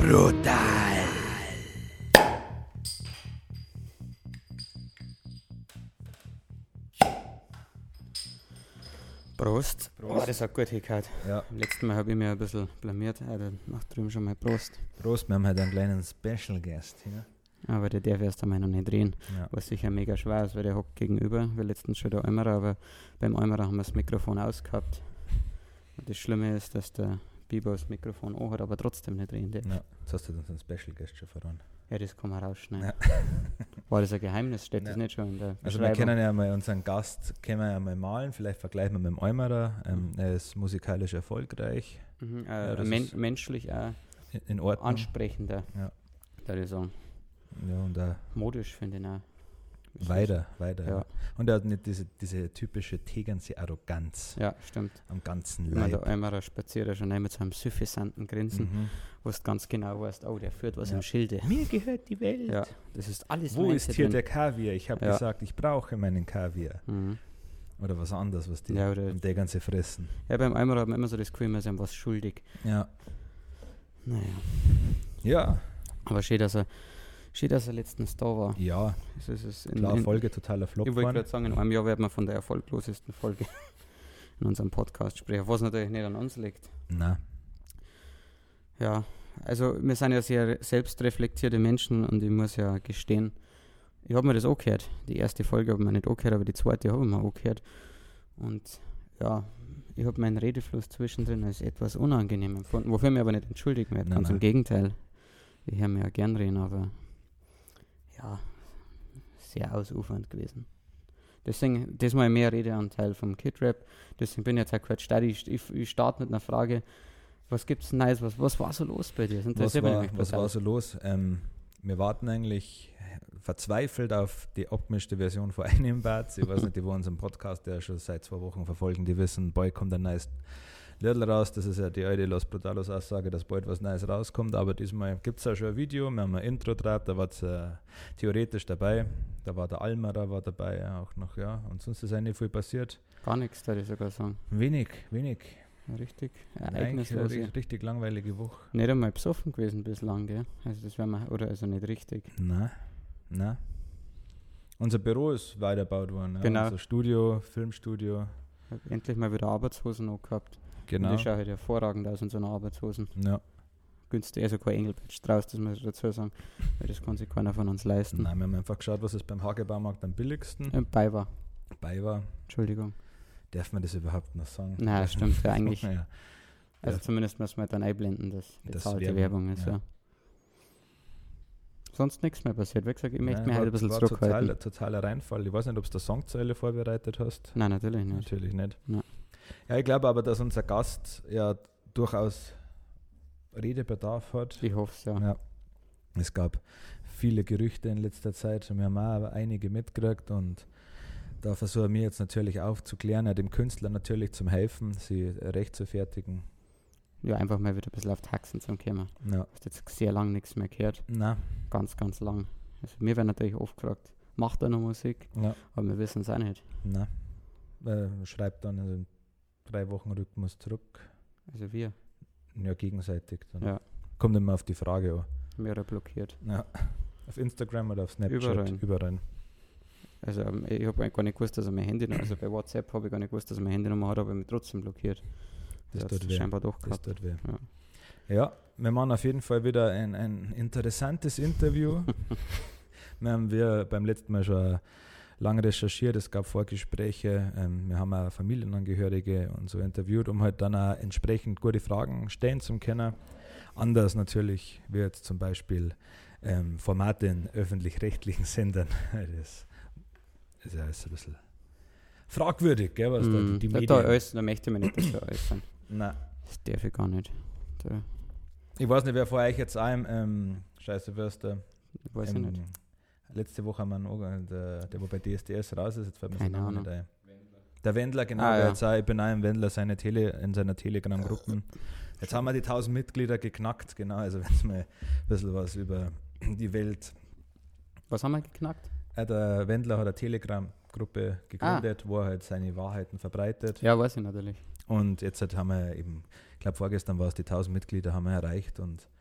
Brutal. Prost. Oh, das hat gut hingehört. Ja. Beim letzten Mal habe ich mich ein bisschen blamiert. Dann macht drüben schon mal Prost. Prost, wir haben heute einen kleinen Special Guest hier. Aber der darf erst einmal noch nicht drehen. Ja. Was sicher mega schwer ist, weil der hockt gegenüber. Wir letztens schon der Eimerer, aber beim Eimerer haben wir das Mikrofon ausgehabt. Und das Schlimme ist, dass der Biber das Mikrofon auch hat, aber trotzdem nicht drehen darf. Ja, jetzt hast du unseren Special Guest schon verraten. Ja, das kann man rausschneiden. Ja. War das ein Geheimnis? Steht das Ja. nicht schon in der Also wir Beschreibung? können ja mal unseren Gast mal malen, vielleicht vergleichen wir mit dem Eimerer. Er ist musikalisch erfolgreich, das ist menschlich auch in Ordnung. ansprechender, Ja. würde ich sagen. Ja, und Modisch finde ich auch. weiter. Ja. Und er hat nicht diese typische Tegernse Arroganz Ja, stimmt. am ganzen Wenn Leib. der Eimerer spaziert schon mit so einem suffisanten Grinsen, Mhm. wo du ganz genau weißt, oh, der führt was Ja. im Schilde. Mir gehört die Welt. Ja, das ist alles Wo meins ist hier drin. der Kaviar? Ich habe Ja. gesagt, ich brauche meinen Kaviar. Mhm. Oder was anderes, was die Ja, oder- am Tegernse fressen. Ja, beim Eimerer hat man immer so das Gefühl, wir sind was schuldig. Ja. Naja, Ja, aber schön, dass er letztens da war. ja. Das ist Klar, Folge totaler Flop Ich wollte waren. gerade sagen, in einem Jahr werden wir von der erfolglosesten Folge in unserem Podcast sprechen, was natürlich nicht an uns liegt. Na, Ja, also wir sind ja sehr selbstreflektierte Menschen und ich muss ja gestehen, ich habe mir das auch gehört. Die erste Folge habe ich mir nicht auch gehört, aber die zweite habe ich mir auch gehört. Und ja, ich habe meinen Redefluss zwischendrin als etwas unangenehm empfunden, wofür ich mich aber nicht entschuldigen werde. Nein, Ganz im nein. Gegenteil. Ich höre mir ja gern reden, aber ja, sehr ausufernd gewesen. Deswegen, das mal mehr Redeanteil vom Kid-Rap. Deswegen bin ich jetzt auch kurz stark. Ich starte mit einer Frage. Was gibt's Neues? Was war so los bei dir? Das was interessiert mich war, nämlich was brutal. war so los? Wir warten eigentlich verzweifelt auf die abgemischte Version von einem Bad. Ich weiß nicht, die wo unseren Podcast, der schon seit 2 Wochen verfolgen, die wissen, bald kommt ein neues Liedl raus. Das ist ja die alte Los Brutalos Aussage, dass bald was Neues rauskommt. Aber diesmal gibt es auch schon ein Video. Wir haben ein Intro drauf, da war es theoretisch dabei. Da war der Almerer war dabei auch noch, ja. Und sonst ist eigentlich nicht viel passiert. Gar nichts, würde ich sogar sagen. Wenig. Richtig Eigentlich ereignislos. eine richtig langweilige Woche. Nicht einmal besoffen gewesen bislang, gell? Also das wäre mal, oder also nicht richtig. Na. Unser Büro ist weitergebaut worden. Ja. Genau. Unser Studio, Filmstudio. Hab endlich mal wieder Arbeitshosen noch gehabt. Genau. Und das schaut halt hervorragend aus in so einer Arbeitshosen. Ja. Günstig, also kein Engelpatch draus, das muss ich dazu sagen. Weil das kann sich keiner von uns leisten. Nein, wir haben einfach geschaut, was ist beim Hagebaumarkt am billigsten Bei war. bei war. Entschuldigung. Darf man das überhaupt noch sagen? Nein, stimmt ja eigentlich. Ja. Also Ja. zumindest müssen wir halt dann einblenden, dass Das bezahlte Werbung, Werbung ist, ja. ja. Sonst nichts mehr passiert. Wie gesagt, ich möchte Nein, mich halt ein bisschen zurückhalten. Totaler Reinfall. Ich weiß nicht, ob du da Songzeile vorbereitet hast. Nein, natürlich nicht. Natürlich nicht. Nein. Ja, ich glaube aber, dass unser Gast ja durchaus Redebedarf hat. Ich hoffe es, ja. Ja. Es gab viele Gerüchte in letzter Zeit und wir haben auch einige mitgekriegt und da versuchen wir jetzt natürlich aufzuklären, dem Künstler natürlich zum Helfen, sie recht zu fertigen. Ja, einfach mal wieder ein bisschen auf die Haxen zum kommen. Ja. Hast jetzt sehr lange nichts mehr gehört. Na, Ganz, ganz lang. Also mir werden natürlich oft gefragt, macht er noch Musik? ja, Aber wir wissen es auch nicht. na. Schreibt dann also in 3 Wochen Rhythmus zurück. Also wir. Ja, gegenseitig. Dann. Ja. Kommt immer auf die Frage an. Mehrere blockiert. Ja. Auf Instagram oder auf Snapchat? Überall. Also ich habe gar nicht gewusst, dass er mein Handy noch, also bei WhatsApp habe ich gar nicht gewusst, dass er mein Handynummer hat, aber mich trotzdem blockiert. Das hat tut weh. scheinbar doch Das gehabt. tut weh. Ja. Ja, wir machen auf jeden Fall wieder ein interessantes Interview. Wir beim letzten Mal schon lange recherchiert, es gab Vorgespräche, wir haben auch Familienangehörige und so interviewt, um halt dann auch entsprechend gute Fragen stellen zu können. Anders natürlich wie jetzt zum Beispiel Formate in öffentlich-rechtlichen Sendern. Das ist ja alles ein bisschen fragwürdig, gell, was da die Medien... Da möchte ich mich nicht dafür äußern. Nein. Das darf ich gar nicht. Da, Ich weiß nicht, wer vor euch jetzt einem Scheiße Würster. weiß ich nicht. Letzte Woche haben wir noch, der wo bei DSDS raus ist, jetzt fällt mir Keine sein Name Ahnung. nicht ein. Der Wendler, genau, Ah, der ja. jetzt auch, ich bin auch im Wendler in seiner Telegram-Gruppen. Jetzt haben wir die 1000 Mitglieder geknackt, genau, also wenn es mal ein bisschen was über die Welt. Was haben wir geknackt? Der Wendler hat eine Telegram-Gruppe gegründet, wo er halt seine Wahrheiten verbreitet. Ja, weiß ich natürlich. Und jetzt haben wir eben, ich glaube vorgestern war es, die 1000 Mitglieder haben wir erreicht und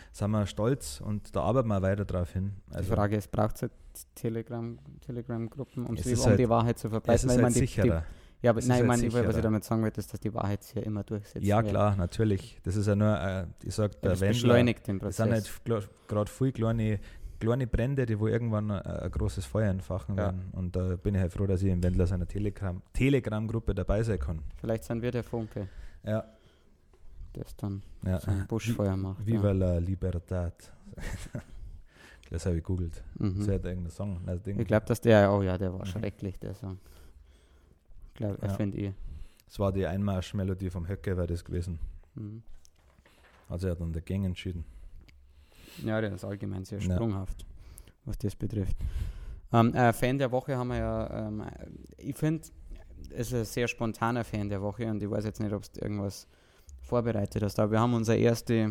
sind wir stolz und da arbeiten wir weiter drauf hin. Die Frage ist, braucht es Telegram-Gruppen, um halt, die Wahrheit zu verbreiten? Es ist halt sicherer. Ja, aber nein, halt was ich damit sagen will, ist, dass die Wahrheit sich ja immer durchsetzt. Ja, klar, natürlich. Das ist ja nur, ich sag, der das Wendler, beschleunigt den Prozess. es sind halt gerade viele kleine Brände, die wo irgendwann ein großes Feuer entfachen werden. Und da bin ich halt froh, dass ich im Wendler seiner Telegram-Gruppe dabei sein kann. Vielleicht sind wir der Funke, Ja. das dann Ja. so ein Buschfeuer macht. Viva la Libertad. Das habe ich googelt. Mhm. So hat irgendein Song. Ich glaube, dass der war schrecklich, der Song. Ich glaube, Ja. finde ich. Das war die Einmarschmelodie vom Höcke, war das gewesen. Mhm. Also er hat dann dagegen entschieden. Ja, der ist allgemein sehr Ja. sprunghaft, was das betrifft. Fan der Woche haben wir ja, ich finde, es ist ein sehr spontaner Fan der Woche und ich weiß jetzt nicht, ob du irgendwas vorbereitet hast, aber wir haben unsere erste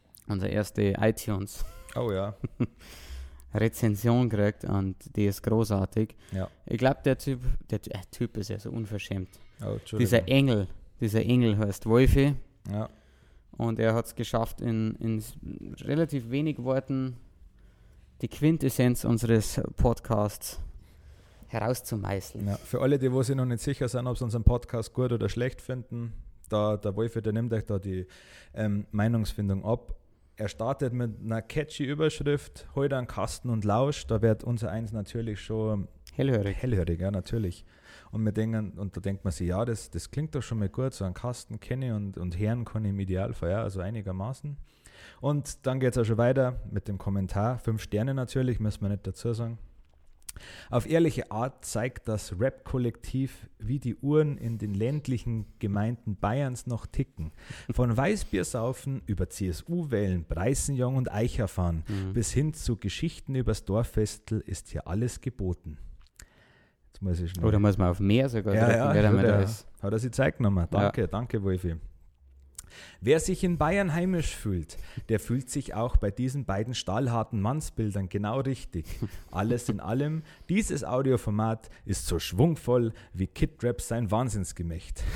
iTunes Oh ja. Rezension gekriegt und die ist großartig. Ja. Ich glaube, der Typ ist ja so unverschämt. Oh, Entschuldigung. Dieser Engel heißt Wolfi Ja. und er hat es geschafft, in relativ wenig Worten die Quintessenz unseres Podcasts herauszumeißeln. Ja. Für alle, die wo sich noch nicht sicher sind, ob sie unseren Podcast gut oder schlecht finden, der Wolfi, der nimmt euch da die Meinungsfindung ab. Er startet mit einer catchy Überschrift, heute einen Kasten und Lausch, da wird unser Eins natürlich schon hellhörig, ja, natürlich. Und da denkt man sich, ja, das klingt doch schon mal gut, so einen Kasten kenne ich und hören kann ich im Idealfall, ja, also einigermaßen. Und dann geht es auch schon weiter mit dem Kommentar, 5 Sterne natürlich, müssen wir nicht dazu sagen. Auf ehrliche Art zeigt das Rap-Kollektiv, wie die Uhren in den ländlichen Gemeinden Bayerns noch ticken. Von Weißbiersaufen über CSU-Wählen, Preißenjong und Eicherfahren bis hin zu Geschichten übers Dorffestel ist hier alles geboten. Jetzt muss ich schnell. Oder muss man auf mehr sogar drücken, wer damit da ist. Hat er sich Zeit genommen. Danke, Wolfi. Wer sich in Bayern heimisch fühlt, der fühlt sich auch bei diesen beiden stahlharten Mannsbildern genau richtig. Alles in allem, dieses Audioformat ist so schwungvoll wie Kid Rap sein Wahnsinnsgemächt.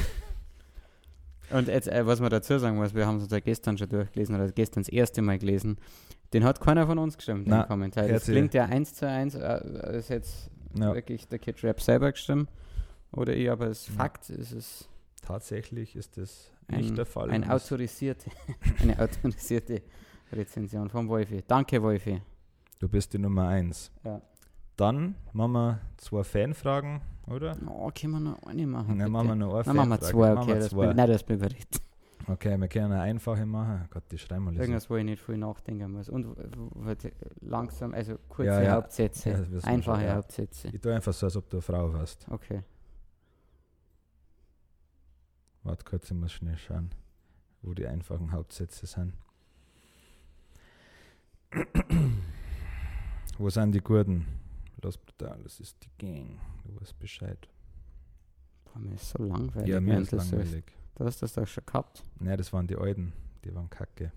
Und jetzt, was man dazu sagen muss, wir haben es uns ja gestern schon durchgelesen oder gestern das erste Mal gelesen, den hat keiner von uns geschrieben, den Kommentar. Das klingt ja 1:1, ist jetzt wirklich der Kid Rap selber geschrieben oder ich, aber als Fakt ist es... Tatsächlich ist das nicht der Fall. Eine autorisierte Rezension von Wolfi. Danke, Wolfi. Du bist die Nummer 1. Ja. Dann machen wir 2 Fanfragen, oder? Oh, können wir noch eine machen? Nein, machen wir noch eine Dann machen wir 2, okay. Das bin bereit. Okay, wir können eine einfache machen. Gott, die schreiben wir irgendwas, wo ich nicht viel nachdenken muss. Und langsam, also kurze Hauptsätze, einfache Hauptsätze. Ich tue einfach so, als ob du eine Frau warst. Okay. Warte kurz, ich muss schnell schauen, wo die einfachen Hauptsätze sind. Wo sind die Gurten? Los brutal, das ist die Gang. Du weißt Bescheid. Boah, mir ist so langweilig. Ja, mir ist langweilig. Du hast das doch schon gehabt. Nein, das waren die Alten. Die waren kacke.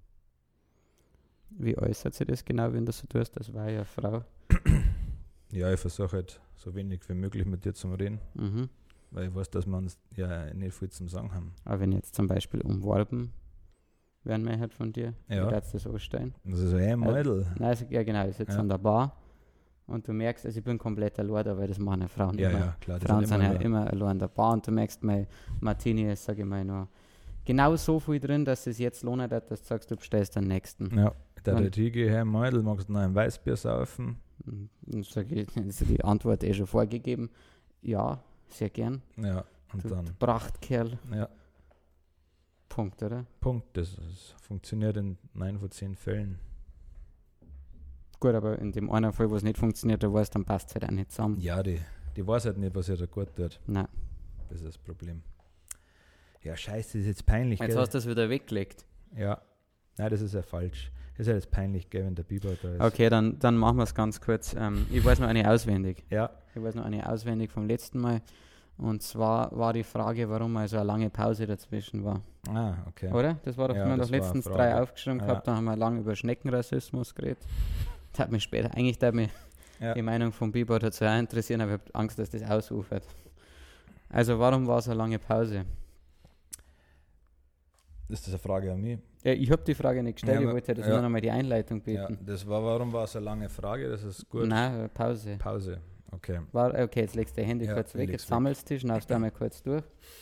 Wie äußert sich das genau, wenn du so tust? Das war ja eine Frau. Ja, ich versuche halt so wenig wie möglich mit dir zu reden. Mhm. Weil ich weiß, dass wir uns ja nicht viel zum Sagen haben. Aber wenn jetzt zum Beispiel umworben werden wir halt von dir, ja. Wie darfst du das anstellen? Das ist so ein Mädel. Nein, also, ja genau, ich sitze an der Bar und du merkst, also ich bin komplett allein, weil das machen Frauen immer. Ja, klar. Frauen sind ja immer allein an der Bar und du merkst, mein Martini ist, sage ich mal, noch genau so viel drin, dass es jetzt lohnt, dass du sagst, du bestellst den nächsten. Ja, der Riege, Herr Mädel, magst du noch ein Weißbier saufen? Und sage ich, ist die Antwort schon vorgegeben. Ja, sehr gern. Ja, und dann. Prachtkerl. Ja. Punkt, oder? Punkt. Das funktioniert in 9 von 10 Fällen. Gut, aber in dem einen Fall, wo es nicht funktioniert, da weißt, dann passt es halt auch nicht zusammen. Ja, die weiß halt nicht, was ihr da gut tut. Nein. Das ist das Problem. Ja, scheiße, das ist jetzt peinlich, jetzt gell? hast du das wieder weggelegt. Ja. Nein, das ist ja falsch. Das ist ja jetzt peinlich, gell, wenn der Biber da ist. Okay, dann machen wir es ganz kurz. Ich weiß noch eine auswendig. Ja. Ich weiß noch eine auswendig vom letzten Mal. Und zwar war die Frage, warum mal so eine lange Pause dazwischen war. Ah, okay. Oder? Das war doch, ja, wir haben doch letztens 3 aufgeschrieben gehabt, da haben wir lange über Schneckenrassismus geredet. Das hat mich später, eigentlich hat mich die Meinung von Biber dazu auch interessieren, aber ich habe Angst, dass das ausufert. Also warum war so eine lange Pause? Ist das eine Frage an mich? Ja, ich habe die Frage nicht gestellt, Ja, ich wollte das ja. nur nochmal die Einleitung Ja, bieten. warum war es eine lange Frage? Das ist gut. Nein, Pause. Pause. Okay. Okay, jetzt legst du dein Handy Ja, kurz ich weg, leg's jetzt weg. sammelst du, schnaufst du einmal kurz durch.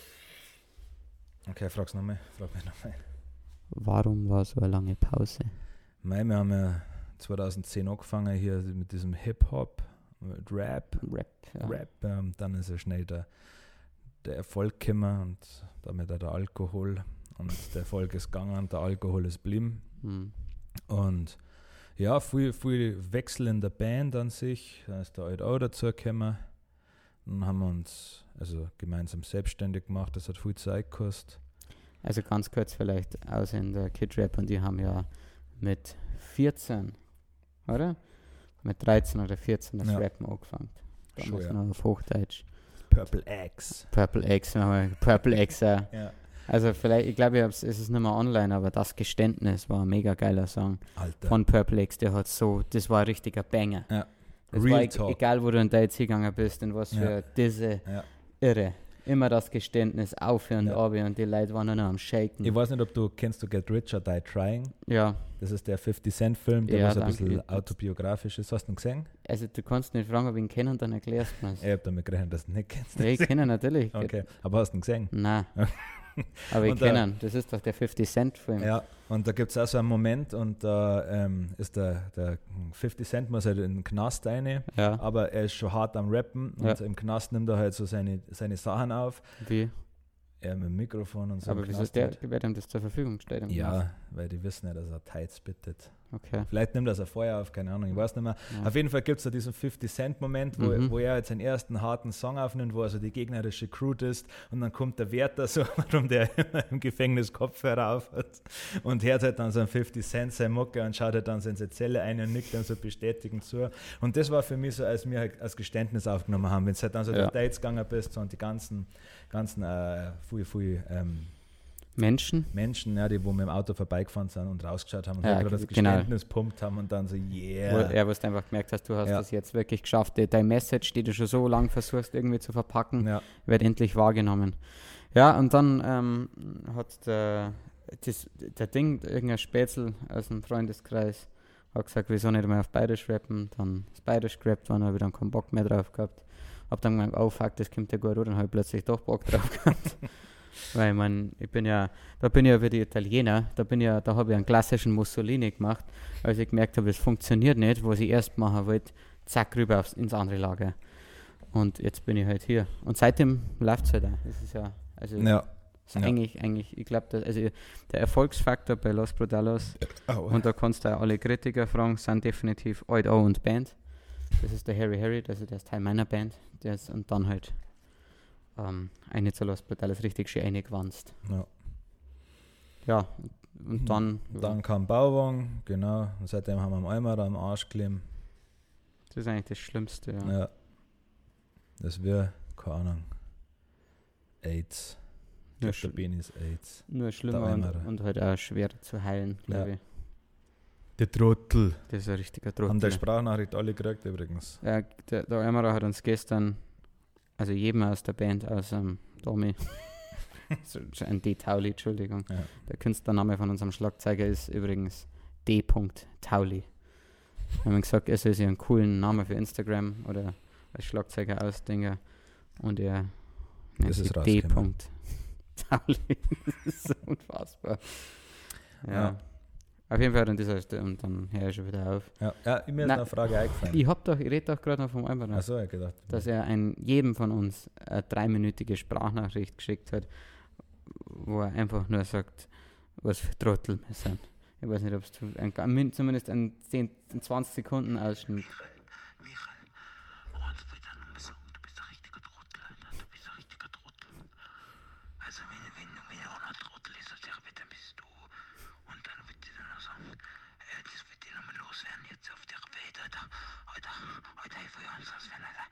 Okay, frag mich nochmal. Warum war so eine lange Pause? Wir haben ja 2010 angefangen hier mit diesem Hip-Hop, mit Rap. Rap, ja. Dann ist ja schnell der Erfolg gekommen und damit auch der Alkohol. Und der Erfolg ist gegangen und der Alkohol ist geblieben. Hm. Und ja, viel Wechsel in der Band an sich. Da ist der Alte auch dazu gekommen. Dann haben wir uns also gemeinsam selbstständig gemacht. Das hat viel Zeit gekostet. Also ganz kurz vielleicht aus in der Kid Rap und die haben ja mit 14, oder? Mit 13 oder 14 das Ja. Rappen angefangen. Damals Schon, ja. noch auf Hochdeutsch. Purple X. Purple X, Purple X, ja. Ja. Also vielleicht, ich glaube, es ist nicht mehr online, aber das Geständnis war ein mega geiler Song Alter. von Purple X, der hat so, das war ein richtiger Banger. Ja. Das Real war Talk. egal, wo du in der jetzt hingegangen bist, in was für diese Ja. Irre. Immer das Geständnis auf und Ja. ab und die Leute waren nur noch am Shaken. Ich weiß nicht, ob du kennst, du Get Rich or Die Trying. Ja, Das ist der 50 Cent Film, der Ja, was ein danke. bisschen autobiografisch ist. Hast du ihn gesehen? also du kannst nicht fragen, ob ich ihn kenne und dann erklärst du mir es. Ich habe damit gerechnet, dass du ihn nicht kennst. Ja, ich kenne ihn natürlich. Okay, aber hast du ihn gesehen? Nein. Aber ich Und, kenne ihn. Das ist doch der 50 Cent Film. Ja, und da gibt es auch so einen Moment und da ist der 50 Cent muss halt in den Knast rein, Ja. aber er ist schon hart am Rappen und Ja. im Knast nimmt er halt so seine Sachen auf. Wie? Er mit dem Mikrofon und so. Aber im wieso Knast ist halt. wird ihm das zur Verfügung gestellt? im Knast? Ja, weil die wissen ja, dass er Tights bittet. Okay. Vielleicht nimmt er es vorher auf, keine Ahnung, ich weiß nicht mehr. Ja. Auf jeden Fall gibt es da diesen 50-Cent-Moment, wo er jetzt seinen ersten harten Song aufnimmt, wo also die gegnerische Crew ist und dann kommt der Wärter so, warum der immer im Gefängnis Kopfhörer auf hat und hört halt dann so ein 50 Cent seine Mucke und schaut halt dann so in seine Zelle ein und nickt dann so bestätigend zu. Und das war für mich so, als wir halt als Geständnis aufgenommen haben, wenn du halt dann so Ja. durch Dates gegangen bist so, und die ganzen viel Menschen? Menschen, ja, die wo mit dem Auto vorbeigefahren sind und rausgeschaut haben und Ja, halt gerade das genau. Geständnis pumpt haben und dann so, Wo yeah. wo du einfach gemerkt hast, du hast Ja. das jetzt wirklich geschafft. Deine Message, die du schon so lange versuchst irgendwie zu verpacken, Ja. wird endlich wahrgenommen. Ja, und dann hat der Ding, irgendein Spätzl aus dem Freundeskreis, hat gesagt, wieso nicht mal auf Bayerisch rappen. Dann ist Bayerisch gerappt, dann habe ich dann keinen Bock mehr drauf gehabt. Hab dann gemeint, oh fuck, das kommt ja gut, oder? Dann habe ich plötzlich doch Bock drauf gehabt. Weil ich mein, da bin ich ja wie die Italiener, da habe ich einen klassischen Mussolini gemacht, als ich gemerkt habe, es funktioniert nicht, was ich erst machen wollte, zack, rüber ins andere Lager. Und jetzt bin ich halt hier. Und seitdem läuft es halt auch. Das ist ja, also Ja. ist eigentlich, ich glaube, also der Erfolgsfaktor bei Los Brutalos, und da kannst du auch alle Kritiker fragen, sind definitiv Alt O und Band. Das ist der Harry, also der ist Teil meiner Band. Und dann halt eine zu Los Brutalos richtig schön eingewanzt. Ja. Ja, und dann, Dann kam Bauwagen, genau. Und seitdem haben wir am Eimer am Arsch geklemmt. das ist eigentlich das Schlimmste. Ja. Ja. Das wäre, keine Ahnung, AIDS. Nur, Dr. Benis AIDS. nur schlimmer Der und, Eimer. und halt auch schwerer zu heilen, glaube Ja. ich. Der Trottel. Das ist ein richtiger Haben der Trottel. Sprachnachricht alle gekriegt übrigens. Ja, der Eimerer hat uns gestern, also jedem aus der Band, aus Domi, so ein D. Tauli, Entschuldigung. Ja. Der Künstlername von unserem Schlagzeuger ist übrigens D. Tauli. Wir haben gesagt, er soll sich einen coolen Namen für Instagram oder als Schlagzeuger ausdenken und er nennt Das ist sich D. rausgekommen. Tauli. Das ist so unfassbar. Ja. Ja. Auf jeden Fall, und dann höre ich schon wieder auf. Ja, mir ist Nein. noch eine Frage eingefallen. Ich rede doch gerade noch vom Eimerer. Achso, ich gedacht. Dass er jedem von uns eine 3-minütige Sprachnachricht geschickt hat, wo er einfach nur sagt, was für Trottel wir sind. Ich weiß nicht, ob es zumindest ein 20 Sekunden Ausschnitt. Michael, uns bitte nur sagen, du bist ein richtiger Trottel, Alter. Du bist ein richtiger Trottel. Also wenn du mir auch noch Trottel ist, dann bist du. Und dann wird dir dann noch sagen, das wird dir nochmal loswerden jetzt auf der Welt, Alter. Alter, ich will uns loswerden, Alter.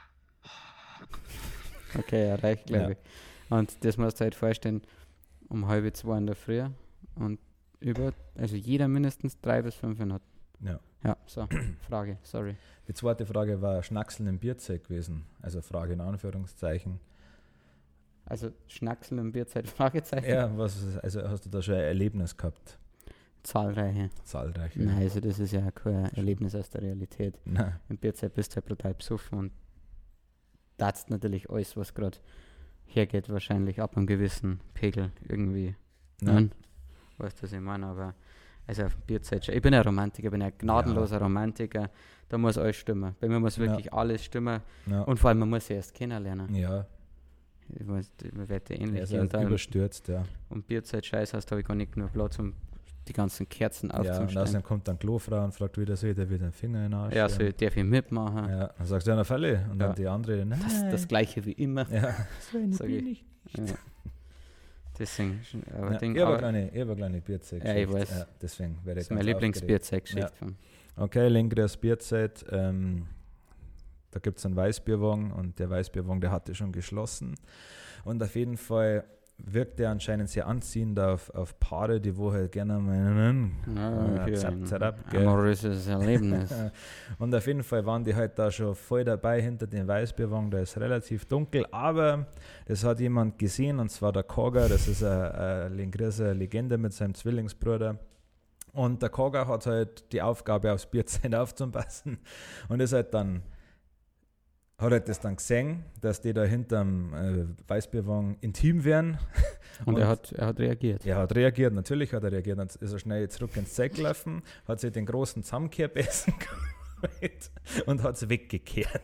Okay, er reicht, glaube Ja. ich. Und das musst du halt vorstellen, um 1:30 in der Früh und also jeder mindestens 3 bis 5 Minuten. Ja. Ja, so, Frage, sorry. Die zweite Frage war Schnackseln im Bierzeug gewesen. Also Frage in Anführungszeichen. Also Schnacksel und Bierzeit, Fragezeichen. Ja, also hast du da schon ein Erlebnis gehabt? Zahlreiche. Zahlreiche. Nein, also das ist ja kein Erlebnis aus der Realität. Nein. Im Bierzeit bist du halt brutal besoffen und tatst natürlich alles, was gerade hergeht, wahrscheinlich ab einem gewissen Pegel irgendwie. Nein. Weißt du, was ich meine? Aber also auf dem Bierzeit, ich bin ein Romantiker, ich bin ein gnadenloser Romantiker. Da muss alles stimmen. Bei mir muss wirklich alles stimmen. Ja. Und vor allem, man muss sie erst kennenlernen. Ja, Ich weiß, man wird ja er ähnlich ist gehen. halt überstürzt, ja. Und Bierzeit scheiße hast, habe ich gar nicht genug Platz, um die ganzen Kerzen Ja, und aufzustellen. außerdem kommt dann Klofrau und fragt wieder so, der wird den Finger in den Arsch. Ja, so darf ich mitmachen. Ja, dann sagst du, ja, na Fälle. Und Ja. dann die andere, nein. Das gleiche wie immer. Ja. So eine Sag ich. Ja. Deswegen, aber Ja, Ding, ich habe aber eine kleine Bierzeit. Ja, ich weiß. Ja, deswegen wäre das ich ist meine ganz aufgeregt. Lieblingsbierzeit-Geschichte. Okay, Lengres Bierzeit. Da gibt es einen Weißbierwagen und der Weißbierwagen, der hatte schon geschlossen. Und auf jeden Fall wirkt der anscheinend sehr anziehend auf Paare, die wo halt gerne mal amoröses Erlebnis. Und auf jeden Fall waren die halt da schon voll dabei hinter dem Weißbierwagen, da ist relativ dunkel, aber das hat jemand gesehen und zwar der Koga, das ist eine Legende mit seinem Zwillingsbruder. Und der Koga hat halt die Aufgabe, aufs Bierzeit aufzupassen und ist halt dann hat er das dann gesehen, dass die da hinterm Weißbierwagen intim wären. Und er hat reagiert. Er hat reagiert, natürlich hat er reagiert. Dann ist er schnell zurück ins Zeug gelaufen, hat sich den großen Zusammenkehrbessen geholt und hat es weggekehrt.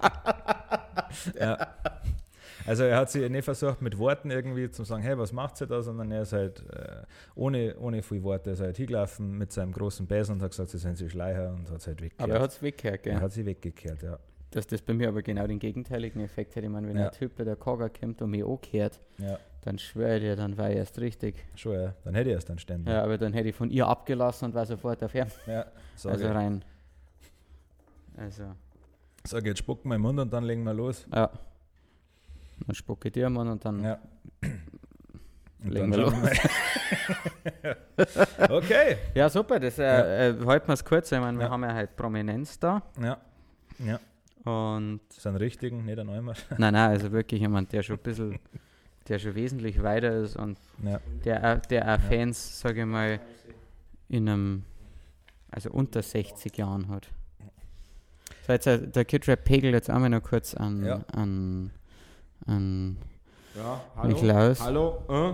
Ja. Also er hat sich nicht versucht mit Worten irgendwie zu sagen, hey, was macht ihr da, sondern er ist halt ohne viel Worte ist halt hingelaufen mit seinem großen Besen und hat gesagt, sie sind so Schleicher und hat es halt weggekehrt. Aber er hat es weggekehrt, gell? Er hat sie weggekehrt, ja. Dass das bei mir aber genau den gegenteiligen Effekt hätte. Ich meine, wenn Ja. ein Typ bei der Koga kommt und mich angehört, Ja, dann schwöre ich dir, dann war ich erst richtig. schon, ja. Dann hätte er es dann ständig. Ja, aber dann hätte ich von ihr abgelassen und war sofort auf ihn. Ja, sag Also ich. rein. Also, Sag, jetzt spuck mal im Mund und dann legen wir los. ja. Dann spucke ich dir mal und dann Ja. Und legen dann wir schauen los. wir. Okay. Ja, super, das halten wir es kurz. Ich meine, wir Ja. haben ja halt Prominenz da. Ja. Ja. Und Das sind richtigen, nicht ein Neumann. nein, also wirklich jemand, der schon ein bisschen, der schon wesentlich weiter ist und Ja. der auch Fans, sage ich mal, in einem, also unter 60 Jahren hat. So, jetzt der Kidrap pegelt jetzt einmal noch kurz an Ja. Ja, Niklaus. Hallo,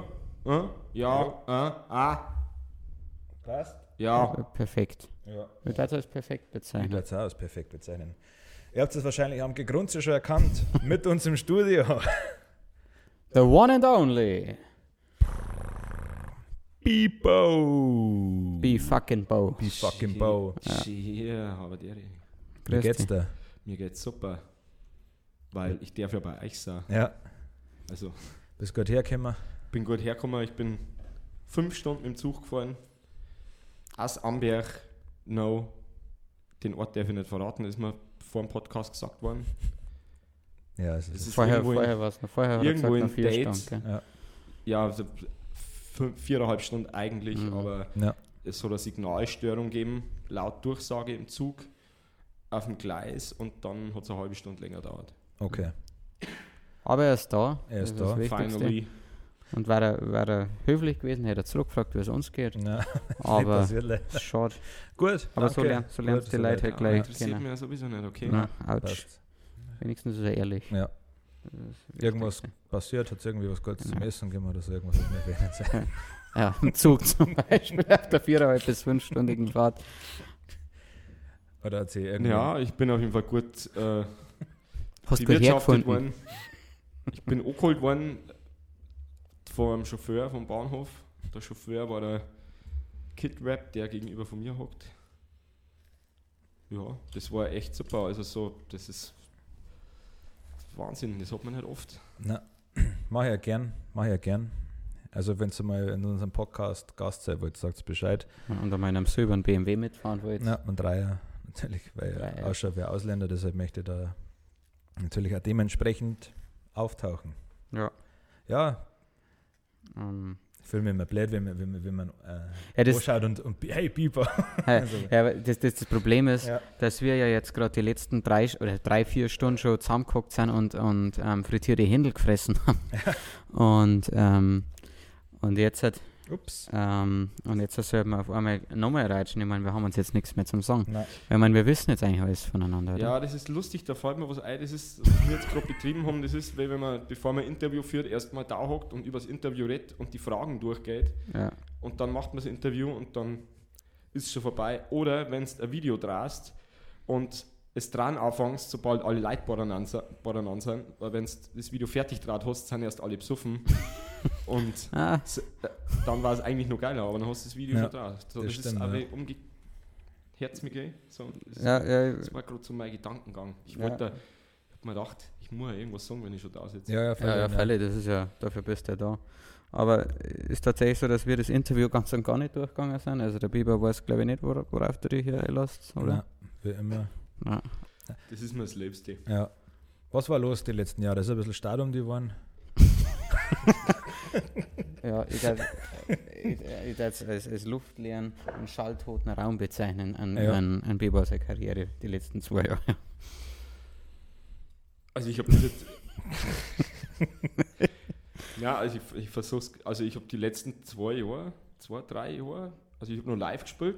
Passt? ja. Perfekt. Ja. Ich würde das als perfekt Ich bezeichnen. würde es auch als perfekt bezeichnen. Ihr habt es wahrscheinlich am Gegrunze schon erkannt. Mit uns im Studio. The one and only. Bibo. Be fucking Bo. Be fucking Bo. Hier, aber der. Wie Grüß geht's dich. dir? Mir geht's super. Weil ich darf ja bei euch sein. Ja. Also, Bist gut hergekommen? bin gut hergekommen. Ich bin 5 Stunden im Zug gefahren. Aus Amberg, no. Den Ort darf ich nicht verraten, ist mir vor dem Podcast gesagt worden. Ja, es Das ist. ist Vorher irgendwo in- war es noch. Vorher hat er irgendwo gesagt, noch in 4 Dates. Stunden. Gell? Ja, also 4,5 Stunden eigentlich, Mhm. aber Ja. es soll eine Signalstörung geben, laut Durchsage im Zug auf dem Gleis und dann hat es eine halbe Stunde länger gedauert. Okay. Aber er ist da. Er ist das das da. Wichtigste. Finally. Und wäre er höflich gewesen, hätte er zurückgefragt, wie es uns geht. Ja, Aber passiert leider. schade. Gut. Aber so danke. lernst du die Leute halt Ja, gleich interessiert kennen. mich ja sowieso nicht, okay? Na, ouch. Passt. Wenigstens ist er ehrlich. Ja. Das ist das Irgendwas Wichtigste. passiert, hat es irgendwie was Gutes zum Genau. Essen gegeben oder so, irgendwas hat mir erwähnt sein. Ja, im Zug zum Beispiel, auf der 4,5 bis 5-stündigen Fahrt. Oder hat sie irgendwie. Ja, ich bin auf jeden Fall gut Hast du gut bewirtschaftet hergefunden? worden. Ich bin angeholt worden vom Chauffeur vom Bahnhof. Der Chauffeur war der Kidrap, der gegenüber von mir hockt. Ja, das war echt super. Also so, das ist Wahnsinn, das hat man nicht oft. Na, mach ich ja gern. Also wenn ihr mal in unserem Podcast Gast sein wollt, sagt Bescheid. Und an meinem silbernen BMW mitfahren wollt. Ja, und Dreier natürlich, weil Dreier. er ausschaut wie ein Ausländer, deshalb möchte ich da natürlich auch dementsprechend auftauchen. Ja. Ja, Ich fühle mich immer blöd, wenn man das- anschaut und hey, Biber. Also, Ja, aber das Problem ist, Ja. dass wir ja jetzt gerade die letzten 3-4 Stunden schon zusammengehockt sind und frittierte Händel gefressen haben. Und jetzt ups. sollten wir auf einmal nochmal reitschen. Ich meine, wir haben uns jetzt nichts mehr zum Sagen. Nein. Ich meine, wir wissen jetzt eigentlich alles voneinander, oder? Ja, das ist lustig, da fällt mir was ein. Das ist, was wir jetzt gerade betrieben haben, das ist, wenn man, bevor man ein Interview führt, erstmal da hockt und über das Interview redet und die Fragen durchgeht. Ja. Und dann macht man das Interview und dann ist es schon vorbei. Oder wenn du ein Video drehst und es dran anfängst, sobald alle Leute beieinander sind, weil wenn du das Video fertig draht hast, sind erst alle besoffen. Und dann war es eigentlich noch geiler, aber dann hast du das Video Ja, schon dran. So, das das stimmt, ist aber ja. Herz mir gehen. So, das war gerade so mein Gedankengang. Ich habe mir gedacht, ich muss ja irgendwas sagen, wenn ich schon da sitze. Ja, Fälle, das ist ja, dafür bist du ja da. Aber ist tatsächlich so, dass wir das Interview ganz und gar nicht durchgegangen sind. Also der Biber weiß, glaube ich, nicht, worauf du dich hier einlässt, oder? Ja, wie immer. Ja. Das ist mir das Liebste. Ja. Was war los die letzten Jahre? Ist ein bisschen Start um die waren. Ja, ich würde als luftleeren und schalltoten Raum bezeichnen an Biber seine Karriere, die letzten 2 Jahre. Also ich habe das jetzt... Ja, also ich versuch's, also ich habe die letzten 3 Jahre, also ich habe nur live gespielt.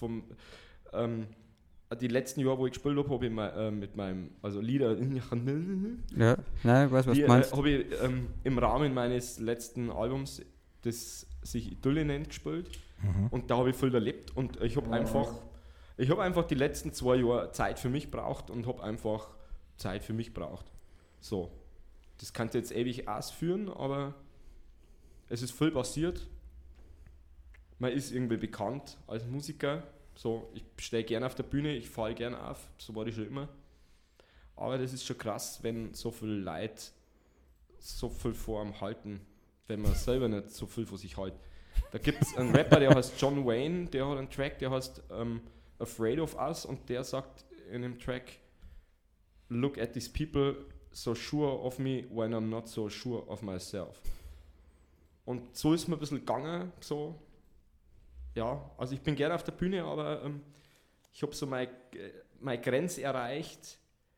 Die letzten Jahre, wo ich gespielt habe, ich mit meinem, also Lieder, Ja, nein, ich weiß, was du meinst. habe ich im Rahmen meines letzten Albums, das sich Idylle nennt, gespielt. Und da habe ich viel erlebt und ich habe einfach die letzten 2 Jahre Zeit für mich braucht und habe einfach Zeit für mich braucht. So. Das kann jetzt ewig ausführen, aber es ist viel passiert. Man ist irgendwie bekannt als Musiker. So, ich stehe gerne auf der Bühne, ich falle gerne auf, so war ich schon immer. Aber das ist schon krass, wenn so viele Leute so viel vor einem halten, wenn man selber nicht so viel von sich hält. Da gibt es einen Rapper, der heißt John Wayne, der hat einen Track, der heißt Afraid of Us und der sagt in dem Track: Look at these people so sure of me when I'm not so sure of myself. Und so ist mir ein bisschen gegangen, so. Ja, also ich bin gerne auf der Bühne, aber ich habe so meine Grenze erreicht,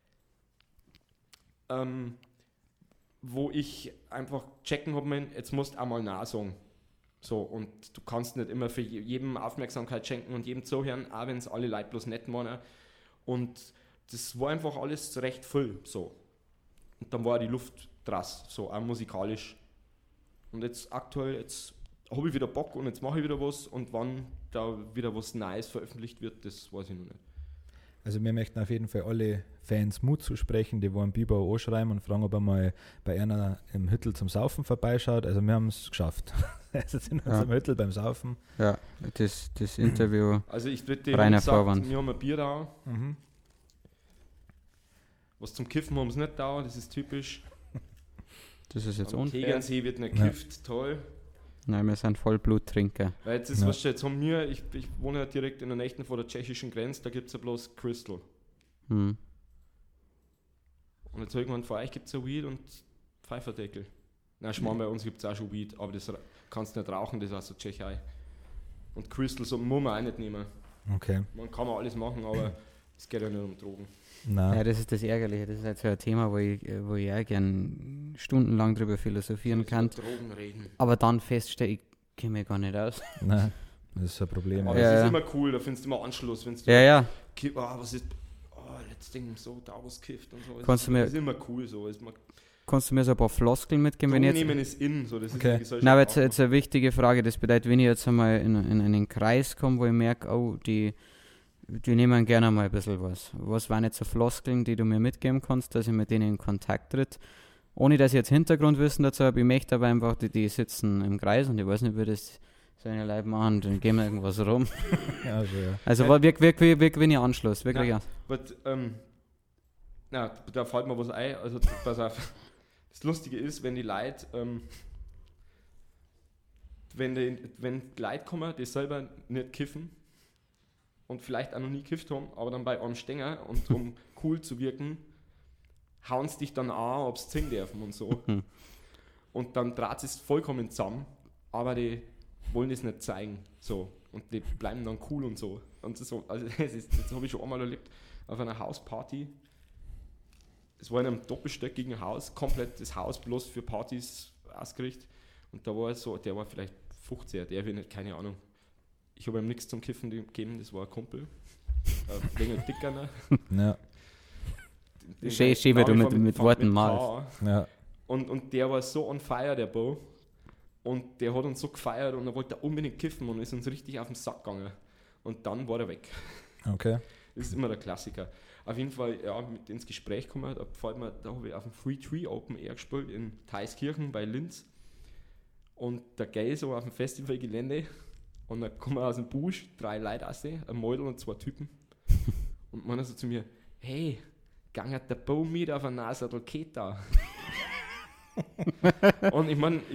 wo ich einfach checken habe, jetzt musst du einmal nachsagen. So, und du kannst nicht immer für jedem Aufmerksamkeit schenken und jedem zuhören, auch wenn es alle Leute bloß nett meinen. Und das war einfach alles recht voll, so. Und dann war die Luft draus, so auch musikalisch. Und jetzt aktuell, jetzt habe ich wieder Bock und jetzt mache ich wieder was und wann da wieder was Neues veröffentlicht wird, das weiß ich noch nicht. Also wir möchten auf jeden Fall alle Fans Mut zusprechen, die wollen Biber anschreiben und fragen, ob er mal bei einer im Hüttel zum Saufen vorbeischaut. Also wir haben es geschafft. Also sind wir im Hüttel beim Saufen. Ja, das Interview. Also ich würde reiner gesagt, Vorwand. wir haben ein Bier da. Was zum Kiffen haben sie nicht da, das ist typisch. Das ist jetzt Am unfair. Tegernsee wird nicht gekifft, toll. Nein, wir sind Vollbluttrinker. Weil jetzt ist, was jetzt haben wir, ich wohne ja direkt in der Nähe vor der tschechischen Grenze, da gibt es ja bloß Crystal. Hm. Und jetzt irgendwann vor euch gibt es ja Weed und Pfeiferdeckel. Nein, Schmarrn, bei uns gibt es auch schon Weed, aber das kannst du nicht rauchen, das ist also Tschechei. Und Crystal so muss man auch nicht nehmen. Okay. Man kann alles machen, aber es geht ja nicht um Drogen. Nein. Ja, das ist das Ärgerliche. Das ist halt so ein Thema, wo ich auch gern stundenlang drüber philosophieren kann. Drogen reden. Aber dann feststelle ich, kenne mich gar nicht aus. Nein, das ist ein Problem. Aber Ja, es ist ja. immer cool, da findest du immer Anschluss, wenn du Ja. was ist, letztes Ding so da was kifft und so. Kannst du mir- das ist immer cool so. Kannst du mir so ein paar Floskeln mitgeben? Wenn Drogen ich jetzt, nehmen ist in, so das ist Okay. eine Gesellschaft. nein, aber jetzt eine wichtige Frage. Das bedeutet, wenn ich jetzt einmal in einen Kreis komme, wo ich merke, oh, die nehmen gerne mal ein bisschen was. Was waren jetzt so Floskeln, die du mir mitgeben kannst, dass ich mit denen in Kontakt tritt? Ohne dass ich jetzt Hintergrundwissen dazu habe, ich möchte aber einfach, die sitzen im Kreis und ich weiß nicht, wie das so eine Leute machen, dann gehen wir irgendwas rum. Ja, also, ja. Also wie gewinne ich Anschluss? Wirklich, ja. But, da fällt mir was ein. Also, pass auf. Das Lustige ist, wenn die Leute, wenn die Leute kommen, die selber nicht kiffen und vielleicht auch noch nie gekifft haben, aber dann bei einem Stänger und um cool zu wirken, hauen sie dich dann an, ob sie singen dürfen und so. Und dann dreht es vollkommen zusammen. aber die wollen das nicht zeigen. So. Und die bleiben dann cool und so. Und so, also das habe ich schon einmal erlebt auf einer Hausparty. Es war in einem doppelstöckigen Haus, komplett das Haus bloß für Partys ausgerichtet. Und da war so, der war vielleicht 50er, der will nicht, keine Ahnung. Ich habe ihm nichts zum Kiffen gegeben, das war ein Kumpel. Ein wenig dicker. Ne? Ja. Schön, wenn du mit Worten malst. Ja. Und der war so on fire, der Bo. Und der hat uns so gefeiert und er wollte unbedingt kiffen und ist uns richtig auf den Sack gegangen. Und dann war er weg. Okay. Das ist immer der Klassiker. Auf jeden Fall, ja, mit ins Gespräch kommen, da habe ich auf dem Free Tree Open Air gespielt in Theiskirchen bei Linz. Und da gehe ich so auf dem Festivalgelände und da kommen aus dem Busch 3 Leute raus, ein Mädel und 2 Typen. Und meiner so zu mir, hey, gangert der Bo mit auf ein Nasadl Keta. Und ich meine,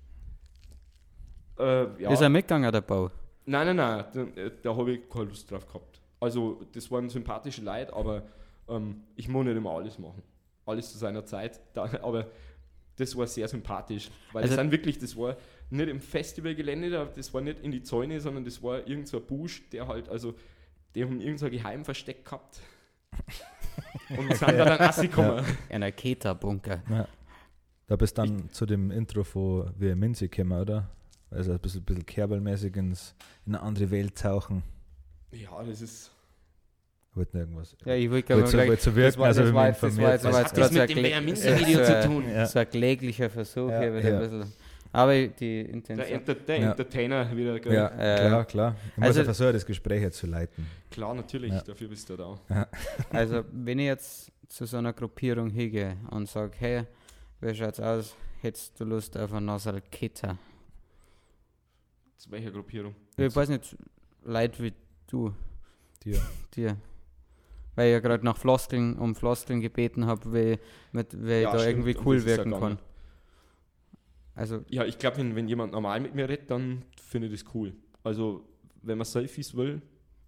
ja. Ist er mitgegangen, der Bau? Nein, da habe ich keine Lust drauf gehabt. Also, das waren sympathische Leute, aber ich muss nicht immer alles machen. Alles zu seiner Zeit. Aber das war sehr sympathisch. Weil Also das war nicht im Festivalgelände, das war nicht in die Zäune, sondern das war irgend so ein Busch, der halt, also, die haben irgend so ein Geheimversteck gehabt. Und sind da dann rausgekommen. In einer Keta-Bunker. Ja. Da bist du dann zu dem Intro von wie Minzi gekommen, oder? Also ein bisschen kerbelmäßig in eine andere Welt tauchen. Ja, das ist... Wollten irgendwas. Ja, ich wollte Wollte so wirken, also wie man informiert. Das war jetzt gerade so ein Video zu tun? Ja. so ein kläglicher Versuch. Ja, Ein ja. bisschen. Aber die Der Intention... Entertainer wieder. Gell? Ja, klar. Ich muss Also- ja versuchen, das Gespräch jetzt zu leiten. Klar, natürlich, Ja. dafür bist du da. Also, wenn ich jetzt zu so einer Gruppierung hingehe und sage, hey, wie schaut's aus? Hättest du Lust auf einen Nasal Keta? Zu welcher Gruppierung? Ich weiß nicht, Leute wie du, Dir. weil ich ja gerade nach Floskeln gebeten habe, wie ich Ja, da stimmt, irgendwie um cool das ist ja wirken gegangen. kann. Also, Ja, ich glaube, wenn jemand normal mit mir redet, dann finde ich das cool. Also, wenn man Selfies will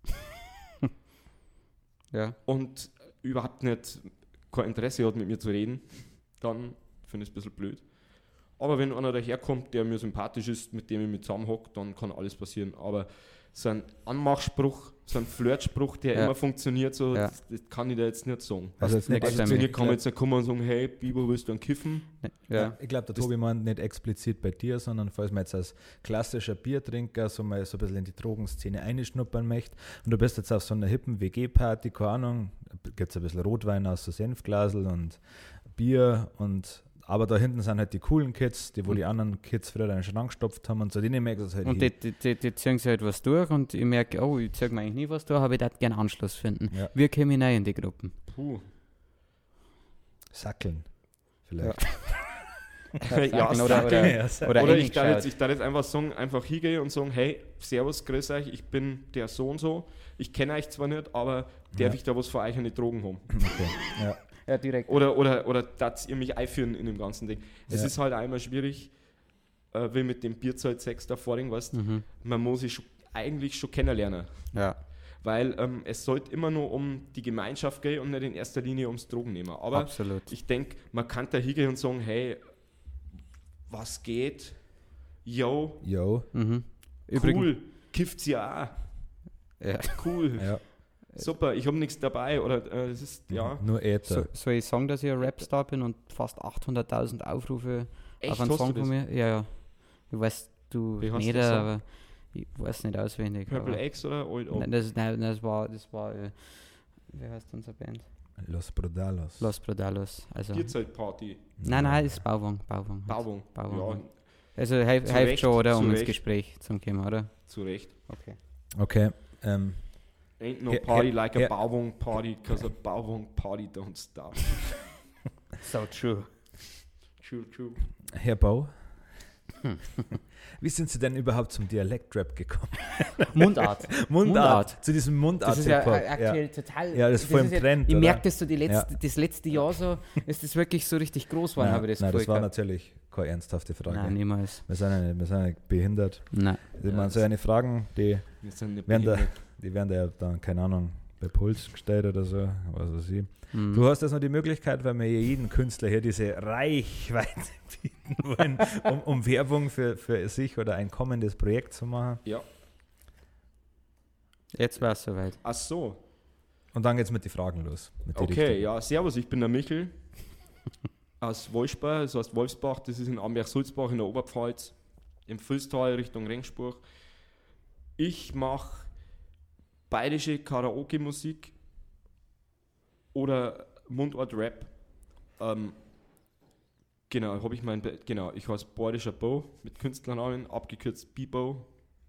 ja. und überhaupt nicht kein Interesse hat, mit mir zu reden, dann finde ich es ein bisschen blöd. Aber wenn einer daherkommt, der mir sympathisch ist, mit dem ich mich zusammenhocke, dann kann alles passieren. Aber so ein Anmachspruch, so ein Flirtspruch, der Ja. immer funktioniert, so, Ja. das kann ich da jetzt nicht sagen. Also jetzt nicht nichts Also zu damit. mir kann man jetzt nicht kommen und sagen, hey, Bibo, willst du einen kiffen? Ja. Ich glaube, der Tobi meint nicht explizit bei dir, sondern falls man jetzt als klassischer Biertrinker so mal so ein bisschen in die Drogenszene einschnuppern möchte und du bist jetzt auf so einer hippen WG-Party, keine Ahnung, gibt es ein bisschen Rotwein aus so Senfglasel und Bier aber da hinten sind halt die coolen Kids, die wo die anderen Kids früher in den Schrank gestopft haben und so, denen merkst du halt Und die ziehen sich halt was durch und ich merke, oh, ich ziehe mir eigentlich nie was durch, aber ich würde gerne Anschluss finden. Ja. Wir kommen rein in die Gruppen. Puh. Sackeln. Vielleicht. Ja, oder Oder eng ich darf geschaut. jetzt einfach sagen, einfach hingehen und sagen, hey, servus, grüß euch, ich bin der so und so. Ich kenne euch zwar nicht, aber darf ich da was für euch an die Drogen haben? Okay. Ja. Ja, direkt. Oder dass ihr mich einführen in dem ganzen Ding. Es Ja. ist halt einmal schwierig, wie mit dem Bierzeit-Sex da vorhin, weißt, man muss sich eigentlich schon kennenlernen. Ja. Weil es sollte immer nur um die Gemeinschaft gehen und nicht in erster Linie ums Drogennehmen. Aber Absolut. ich denke, man kann da hingehen und sagen, hey, was geht? Yo, Mhm. cool, kifft's ja auch. Ja. Cool, Ja. super, ich habe nichts dabei. Oder es ist, ja, Nur Äther. Soll ich sagen, dass ich ein Rapstar bin und fast 800.000 Aufrufe echt, auf einen hast Song du von das? mir? Ja. Ich weiß, du Wie heißt nicht, der Song? aber ich weiß nicht auswendig. Purple aber X oder Old Oak? nein, das war wie heißt unsere Band? Los Brodalos. Los Prodalos. Also, Bierzeltparty, nein, ist Bauwang. Bauwung. Bauwang. Ja, Also Zu hilft Recht, schon, oder? zu Um ins Recht. Gespräch zu kommen, oder? zu Recht. Okay. Okay. Ain't no Ja, party ja, like a ja. Bauwung party, cause a Bauwung party don't stop. So true. True. Herr Bau, wie sind Sie denn überhaupt zum Dialektrap gekommen? Mundart. Mundart. Zu diesem Mundart. Das ist ja Hip-Hop, aktuell total. Ja, das ist voll im Trend, Ich oder? merke das so Ja. das letzte Jahr so, ist das wirklich so richtig groß geworden, Nein, habe ich das nein, Gefühl das war gehabt. natürlich keine ernsthafte Frage. Nein, niemals. Wir sind ja nicht behindert. Nein. Ich meine, so eine Fragen, die Wir sind nicht werden da, behindert. die werden da ja dann, keine Ahnung, bei Puls gestellt oder so, was weiß ich. Mhm. Du hast jetzt noch die Möglichkeit, weil wir ja jeden Künstler hier diese Reichweite bieten. anbieten wollen, um Werbung für sich oder ein kommendes Projekt zu machen. Ja. Jetzt war es soweit. Ach so. Und dann geht's mit den Fragen los. Mit die Okay, richtigen. ja, servus, ich bin der Michel aus Wolfsbach, das heißt Wolfsbach, das ist in Amberg-Sulzbach in der Oberpfalz, im Vilstal Richtung Regensburg. Ich mache bayerische Karaoke-Musik oder Mundart-Rap. Genau, ich heiße Bayerischer Bo mit Künstlernamen, abgekürzt Bibo.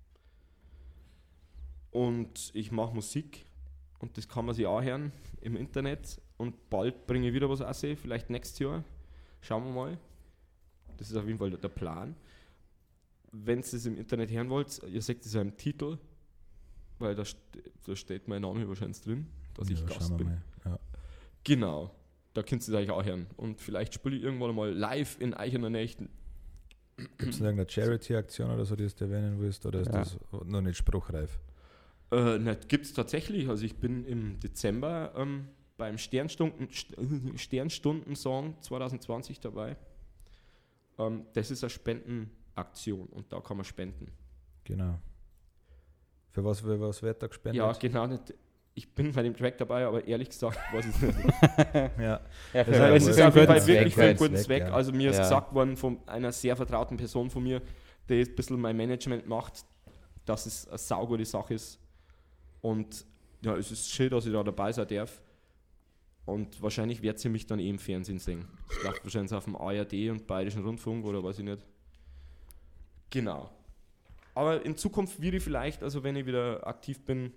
Und ich mache Musik und das kann man sich auch hören im Internet und bald bringe ich wieder was raus, vielleicht nächstes Jahr. Schauen wir mal. Das ist auf jeden Fall der Plan. Wenn ihr es im Internet hören wollt, ihr seht es ja im Titel, weil da steht mein Name wahrscheinlich drin, dass ich Gast bin. Mal. Ja. Genau, da könnt ihr es euch auch hören. Und vielleicht spiele ich irgendwann mal live in Eichener Nächten. Gibt es irgendeine Charity-Aktion oder so, die du erwähnen willst, oder ist das noch nicht spruchreif? Gibt es tatsächlich. Also ich bin im Dezember beim Sternstunden-Song 2020 dabei. Das ist eine Spendenaktion und da kann man spenden. Genau. Für was wird da gespendet? Ja, genau. Nicht. Ich bin bei dem Track dabei, aber ehrlich gesagt weiß ich es nicht. Ja. Es ist auf jeden Fall wirklich für einen guten Zweck. Ja. Also mir ist gesagt worden von einer sehr vertrauten Person von mir, die ein bisschen mein Management macht, dass es eine saugute Sache ist. Und ja, es ist schön, dass ich da dabei sein darf. Und wahrscheinlich wird sie mich dann im Fernsehen sehen. Das läuft wahrscheinlich auf dem ARD und Bayerischen Rundfunk oder weiß ich nicht. Genau. Aber in Zukunft würde ich vielleicht, also wenn ich wieder aktiv bin,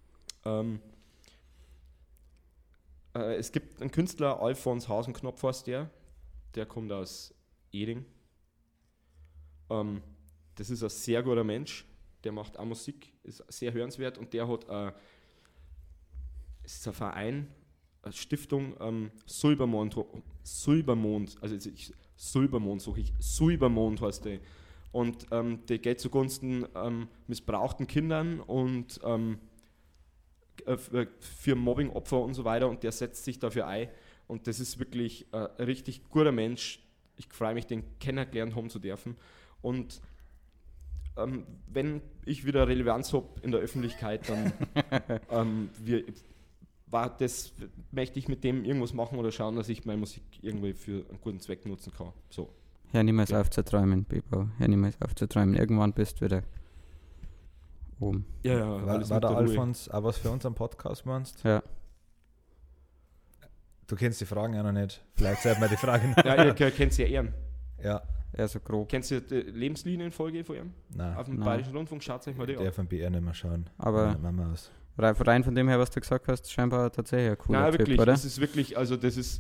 es gibt einen Künstler, Alfons Hasenknopf heißt der kommt aus Eding. Das ist ein sehr guter Mensch, der macht auch Musik, ist sehr hörenswert und der hat es ist ein Verein, eine Stiftung, Sulbermond, also Sulbermond heißt der. Und der geht zugunsten missbrauchten Kindern und für Mobbingopfer und so weiter und der setzt sich dafür ein und das ist wirklich ein richtig guter Mensch. Ich freue mich, den kennengelernt haben zu dürfen und wenn ich wieder Relevanz habe in der Öffentlichkeit, dann möchte ich mit dem irgendwas machen oder schauen, dass ich meine Musik irgendwie für einen guten Zweck nutzen kann. So. Hör niemals auf zu träumen, Bibo. Hör niemals auf zu träumen. Irgendwann bist du wieder oben. Ja, war der Alfons auch was für unseren Podcast meinst? Ja. Du kennst die Fragen ja noch nicht. Vielleicht sollten wir die Fragen. Ja, ihr kennt sie ja ehren. Ja. Ja, so grob. Kennst du die Lebenslinienfolge von ihm? Nein. Auf dem Nein. Bayerischen Rundfunk, schaut euch mal die an. Der von BR nicht mehr schauen. Aber Machen wir aus. rein von dem her, was du gesagt hast, scheinbar tatsächlich ein cooler Nein, Typ, wirklich, oder? das ist wirklich, also das ist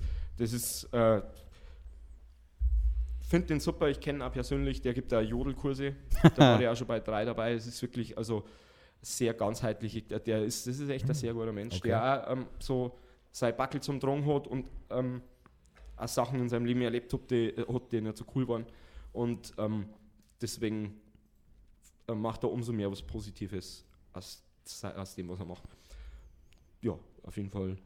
finde den super, ich kenne ihn auch persönlich, der gibt da Jodelkurse, da war der auch schon bei 3 dabei, es ist wirklich, also sehr ganzheitlich, das ist echt ein sehr guter Mensch, Okay. der auch so sein Backel zum Drang hat und auch Sachen in seinem Leben erlebt hat, die nicht so cool waren und deswegen macht er umso mehr was Positives aus dem, was er macht. Ja, auf jeden Fall.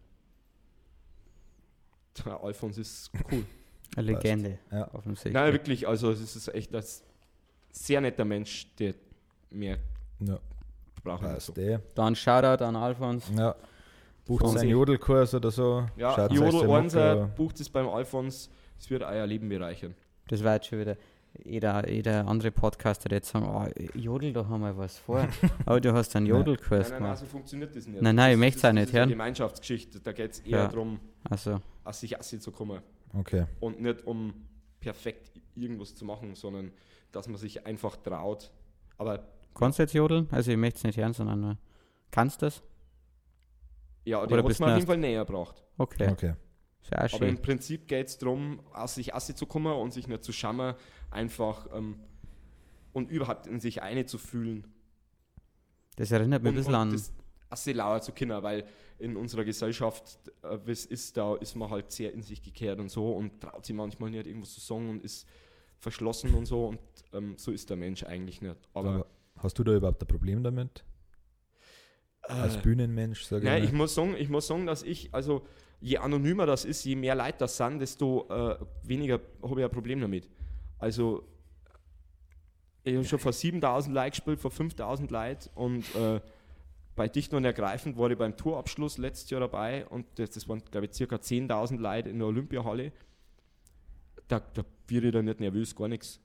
Der Alfons ist cool. Eine Legende, Ja. offensichtlich. Nein, wirklich, also es ist echt ein sehr netter Mensch, der mehr Ja. braucht. Passt So. der. Dann Shoutout an Alfons. Ja. Bucht Und seinen sich- Jodelkurs oder so. Ja, Schaut euch Jodel den Onser, Mucke bucht es beim Alfons, es wird euer Leben bereichern. Das war jetzt schon wieder. Jeder andere Podcaster wird jetzt sagen, oh, Jodel, da haben wir was vor. Aber du hast einen Jodelkurs Nein, gemacht. so funktioniert das nicht. Nein, Das ich ist- möchte es auch das nicht ist eine hören. Gemeinschaftsgeschichte, da geht es eher Ja. darum, Also, aus sich zu kommen Okay. und nicht um perfekt irgendwas zu machen, sondern dass man sich einfach traut. Aber kannst du jetzt jodeln? Also, ich möchte es nicht hören, sondern nur. Kannst du das? ja, Oder der hat es bist mir auf du jeden Fall näher gebracht. Okay. Okay. Ist ja auch Aber im schön. Prinzip geht es darum, aus sich zu kommen und sich nicht zu schauen, einfach und überhaupt in sich einzufühlen. Das erinnert mich ein bisschen an. das Asselauer zu können, weil in unserer Gesellschaft, wie es ist, da ist man halt sehr in sich gekehrt und so und traut sich manchmal nicht irgendwas zu sagen und ist verschlossen und so und so ist der Mensch eigentlich nicht. Aber hast du da überhaupt ein Problem damit? Als Bühnenmensch, sage nein, ich ich muss sagen, dass also je anonymer das ist, je mehr Leute das sind, desto weniger habe ich ein Problem damit. Also, ich habe schon vor 7.000 Leuten gespielt, vor 5.000 Leuten und bei Dicht und Ergreifend war ich beim Tourabschluss letztes Jahr dabei und das waren, glaube ich, ca. 10.000 Leute in der Olympiahalle. Da wird ich da nicht nervös, gar nichts.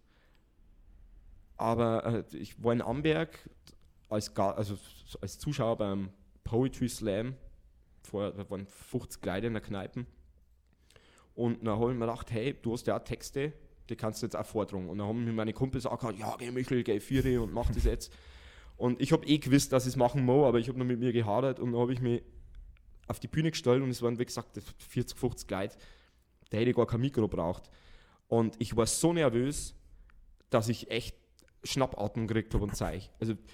Aber ich war in Amberg als Zuschauer beim Poetry Slam. Da waren 50 Leute in der Kneipe. Und dann habe ich mir gedacht, hey, du hast ja auch Texte, die kannst du jetzt auch vortragen. Und dann haben mir meine Kumpels auch gesagt, ja, geh Michel, geh Vieri und mach das jetzt. Und ich habe gewusst, dass ich es machen muss, aber ich habe noch mit mir gehadert und dann habe ich mich auf die Bühne gestellt und es waren, wie gesagt, 40, 50 Leute. Da hätte ich gar kein Mikro braucht. Und ich war so nervös, dass ich echt Schnappatmung gekriegt habe und Zeug.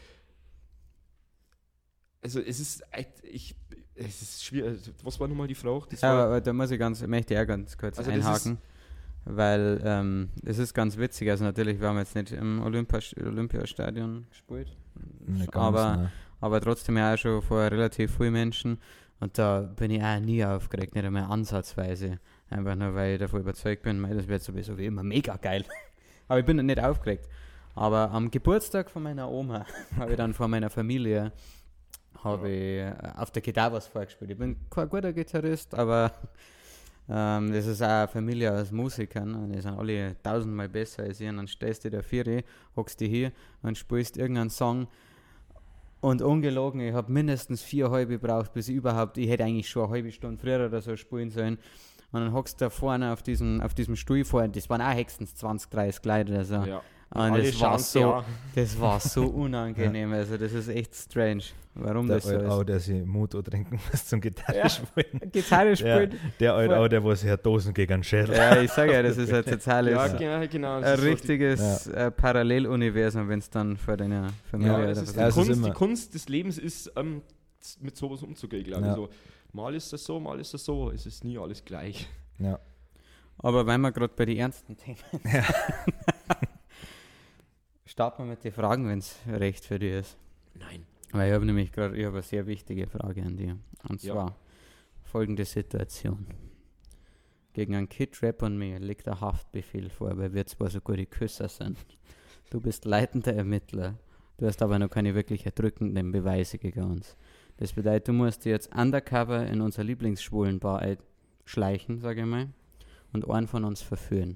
Also es ist schwierig. Was war nochmal die Frage? Aber da möchte ich auch ganz kurz einhaken, weil es ist ganz witzig. Also natürlich, wir haben jetzt nicht im Olympiastadion gespielt, aber trotzdem ja auch schon vor relativ vielen Menschen und da bin ich auch nie aufgeregt, nicht einmal ansatzweise. Einfach nur, weil ich davon überzeugt bin, das wird sowieso wie immer mega geil. Aber ich bin nicht aufgeregt. Aber am Geburtstag von meiner Oma habe ich dann vor meiner Familie auf der Gitarre was vorgespielt. Ich bin kein guter Gitarrist, aber das ist auch eine Familie aus Musikern und die sind alle 1000-mal besser als ich. Und dann stehst du da vier, hockst du hier und spielst irgendeinen Song. Und ungelogen, ich habe mindestens 4,5 gebraucht, bis ich hätte eigentlich schon eine halbe Stunde früher oder so spielen sollen. Und dann hockst du da vorne auf diesem Stuhl vor, das waren auch höchstens 20, 30 Leute oder so. Ja. Und das war so unangenehm, also das ist echt strange, warum das so ist. Der der sich Mut trinken muss zum Gitarre spielen. Gitarre spielen. Der alte der wo sich Dosen gegen den Schädel. Ja, ich sage ja, das ist ein totales, genau, ein richtiges Paralleluniversum, wenn es dann vor deiner Familie... Die Kunst des Lebens ist, mit sowas umzugehen, glaube ich. So, mal ist das so, es ist nie alles gleich. Ja. Aber weil wir gerade bei den ernsten Themen sind, starten wir mit den Fragen, wenn es recht für dich ist. Nein. Weil ich habe nämlich gerade eine sehr wichtige Frage an dir. Und zwar folgende Situation. Gegen einen Kid-Rap und mir liegt ein Haftbefehl vor, weil wir zwar so gute Küsser sind. Du bist leitender Ermittler. Du hast aber noch keine wirklich erdrückenden Beweise gegen uns. Das bedeutet, du musst dir jetzt undercover in unserer Lieblingsschwulenbar schleichen, sage ich mal, und einen von uns verführen.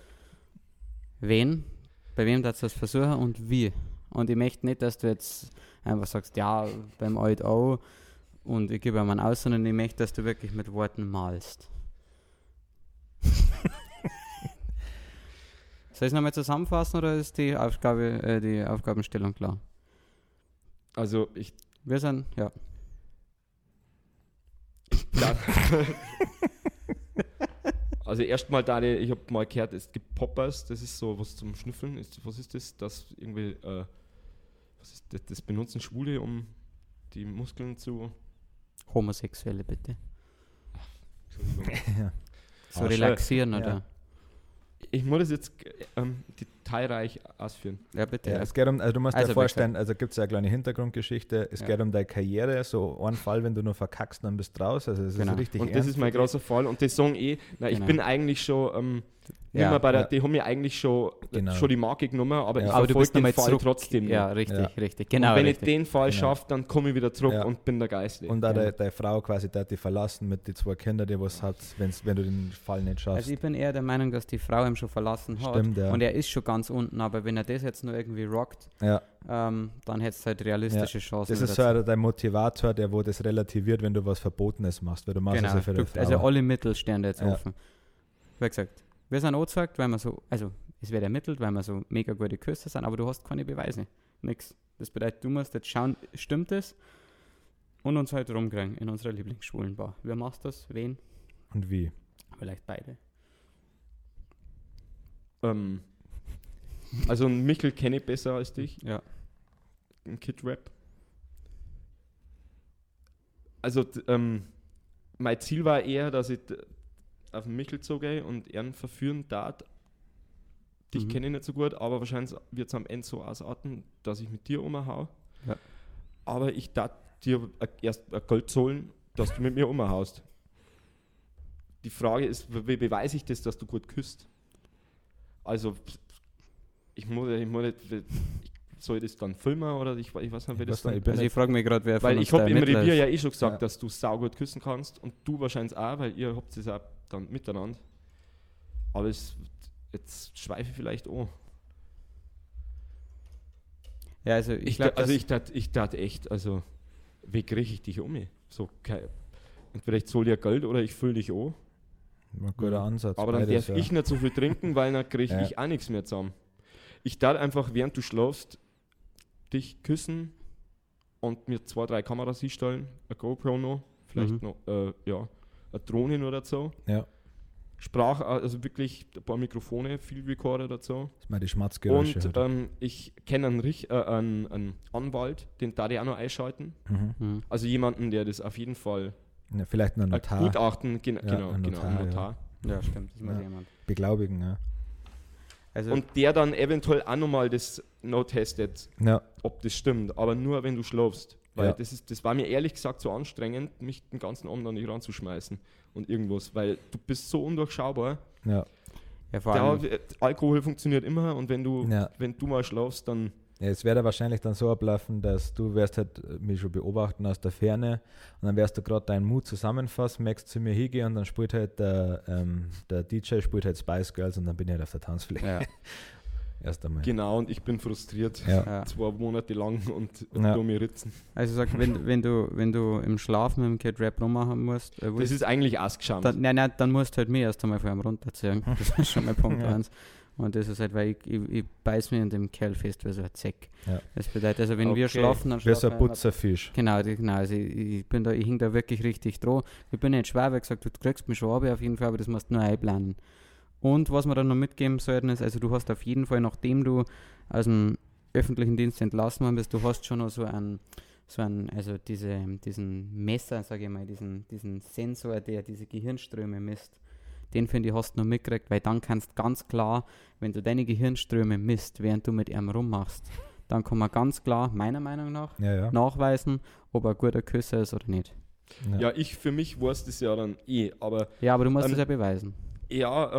Wen? Bei wem darfst du das versuchen und wie? Und ich möchte nicht, dass du jetzt einfach sagst, ja, beim Alt auch und ich gebe ihm einen aus, sondern ich möchte, dass du wirklich mit Worten malst. Soll ich es nochmal zusammenfassen oder ist die Aufgabenstellung klar? Also wir sind, ja. Also erstmal ich habe mal gehört, es gibt Poppers, das ist so was zum Schnüffeln. Was ist das? Das irgendwie, das benutzen Schwule, um die Muskeln zu... Homosexuelle, bitte. Entschuldigung. So relaxieren, oder? Ich muss das jetzt detailreich ausführen. Ja, bitte. Ja, es geht um, also du musst dir vorstellen, also gibt es ja eine kleine Hintergrundgeschichte, es geht um deine Karriere, so ein Fall, wenn du nur verkackst, dann bist du raus, also es ist richtig und das ist mein großer Fall und die sagen ich bin eigentlich schon die haben mir eigentlich schon die Marke genommen, aber ich verfolge den Fall trotzdem nicht. Ja, richtig. Genau. Und wenn ich den Fall schaffe, dann komme ich wieder zurück und bin der Geistliche. Und auch deine Frau quasi die verlassen mit den 2 Kindern, die was hat, wenn du den Fall nicht schaffst. Also ich bin eher der Meinung, dass die Frau ihn schon verlassen hat. Stimmt, ja. Und er ist schon ganz unten, aber wenn er das jetzt nur irgendwie rockt, dann hättest du halt realistische Chancen. Das ist so dein Motivator, der wo das relativiert, wenn du was Verbotenes machst, weil du machst es ja für die Frau. Also alle Mittel stehen jetzt offen. Wie gesagt, wir sind angezeigt, weil wir so, also es wird ermittelt, weil wir so mega gute Küsse sind, aber du hast keine Beweise. Nix. Das bedeutet, du musst jetzt schauen, stimmt das? Und uns halt rumkriegen in unserer Lieblingsschwulenbar. Wer macht das? Wen? Und wie? Vielleicht beide. Also einen Michel kenne ich besser als dich. Ja. Ein Kid-Rap. Also mein Ziel war eher, dass ich auf den Michel zugehe und ihn verführen darf. Dich kenne ich nicht so gut, aber wahrscheinlich wird es am Ende so ausarten, dass ich mit dir umhau. Ja. Aber ich darf dir erst ein Gold zahlen, dass du mit mir umhaust. Die Frage ist, wie beweise ich das, dass du gut küsst? Also soll ich das dann filmen oder ich weiß nicht, wie das dann... Also ich frage mich gerade, wer von Weil uns ich habe der im Ermittler Revier ist. ja eh schon gesagt, dass du saugut küssen kannst und du wahrscheinlich auch, weil ihr habt es auch dann miteinander. Aber jetzt schweife ich vielleicht an. Ja, also ich glaube, Ich tat echt, also wie kriege ich dich um? So, entweder ich zahle dir Geld oder ich fülle dich an. Ein guter Ansatz. Aber dann beides, darf ich nicht so viel trinken, weil dann kriege ich auch nichts mehr zusammen. Ich darf einfach, während du schlafst, dich küssen und mir 2, 3 Kameras hinstellen, eine GoPro noch, vielleicht noch, eine Drohne oder so. Ja. Sprache, also wirklich ein paar Mikrofone, viel Recorder dazu. Das mal die Schmatzgeräusche. Und ich kenne einen Anwalt, den darf ich auch noch einschalten. Mhm. Also jemanden, der das auf jeden Fall Ja, vielleicht noch ein ein Notar. Gutachten, ein Notar, ein Notar. Ja, stimmt, das muss Ja. jemand. Beglaubigen, ja. Also, Und der dann eventuell auch nochmal das noch testet, Ja, ob das stimmt, aber nur wenn du schlafst. Weil Ja. das war mir ehrlich gesagt so anstrengend, mich den ganzen Abend dann nicht ranzuschmeißen und irgendwas, weil du bist so undurchschaubar. ja. ja, vor allem, Alkohol funktioniert immer und wenn du Ja. mal schlafst, dann Ja, es wäre wahrscheinlich dann so ablaufen, dass du wirst halt mich schon beobachten aus der Ferne und dann wirst du gerade deinen Mut zusammenfassen, merkst zu mir hingehen und dann spielt halt der DJ spielt halt Spice Girls und dann bin ich halt auf der Tanzfläche. ja, Erst einmal. genau, und ich bin frustriert. Ja. ja. 2 Monate lang und Ja. du mir ritzen. Also sag, wenn du im Schlaf mit dem Kid Rap rummachen musst, Das ist eigentlich ausgeschaut. dann musst du halt mir erst einmal vor ihm runterziehen. Das ist schon mal Punkt Ja. 1. Und das ist halt, weil ich beiß mir in dem Kerl fest wie so ein Zeck. Ja. Das bedeutet, also wenn wir Okay. schlafen, dann Wie so schlafen ein wir immer- Putzerfisch. Genau, also ich hing da wirklich richtig dran. Ich bin nicht schwer, weil gesagt, du kriegst mich schon auf jeden Fall, aber das musst du nur einplanen. Und was wir dann noch mitgeben sollten ist, also du hast auf jeden Fall, nachdem du aus dem öffentlichen Dienst entlassen worden bist, du hast schon noch also diesen Messer, sage ich mal, diesen Sensor, der diese Gehirnströme misst. Den finde ich hast du noch mitgekriegt, weil dann kannst ganz klar, wenn du deine Gehirnströme misst, während du mit ihm rummachst, dann kann man ganz klar, meiner Meinung nach, Ja. nachweisen, ob er ein guter Küsser ist oder nicht. Ja, für mich weiß das ja dann aber Ja, aber du musst Ähm, es ja beweisen. ja,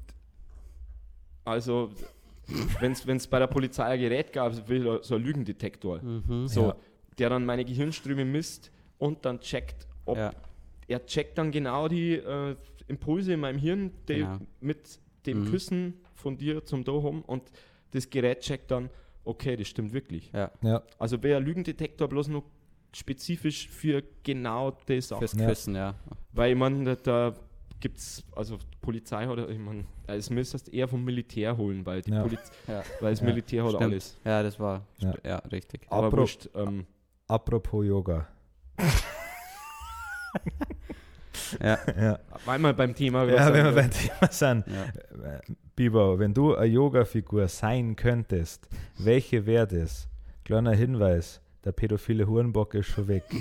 also wenn es bei der Polizei ein Gerät gab, so ein Lügendetektor, so, Ja. der dann meine Gehirnströme misst und dann checkt, ob Ja, er checkt dann genau die Impulse in meinem Hirn, die Genau. mit dem Mhm. Küssen von dir zum Da haben und das Gerät checkt dann, okay, das stimmt wirklich. ja, Ja. Also wäre ein Lügendetektor bloß noch spezifisch für genau das Sachen. fürs Ja. Küssen, ja. Weil ich meine, da gibt es, also die Polizei hat, ich meine, das müsstest du eher vom Militär holen, weil, Ja. Ja. weil das Ja, Militär hat stimmt. alles. Ja, das war, Ja. ja, richtig. Aber Apro- wurscht, Apropos Yoga. Ja, Ja, weil wir beim Thema ja wenn wir sind, beim Thema sind. ja. Biber, wenn du eine Yoga-Figur sein könntest, welche wäre das? Kleiner Hinweis, der pädophile Hurenbock ist schon weg.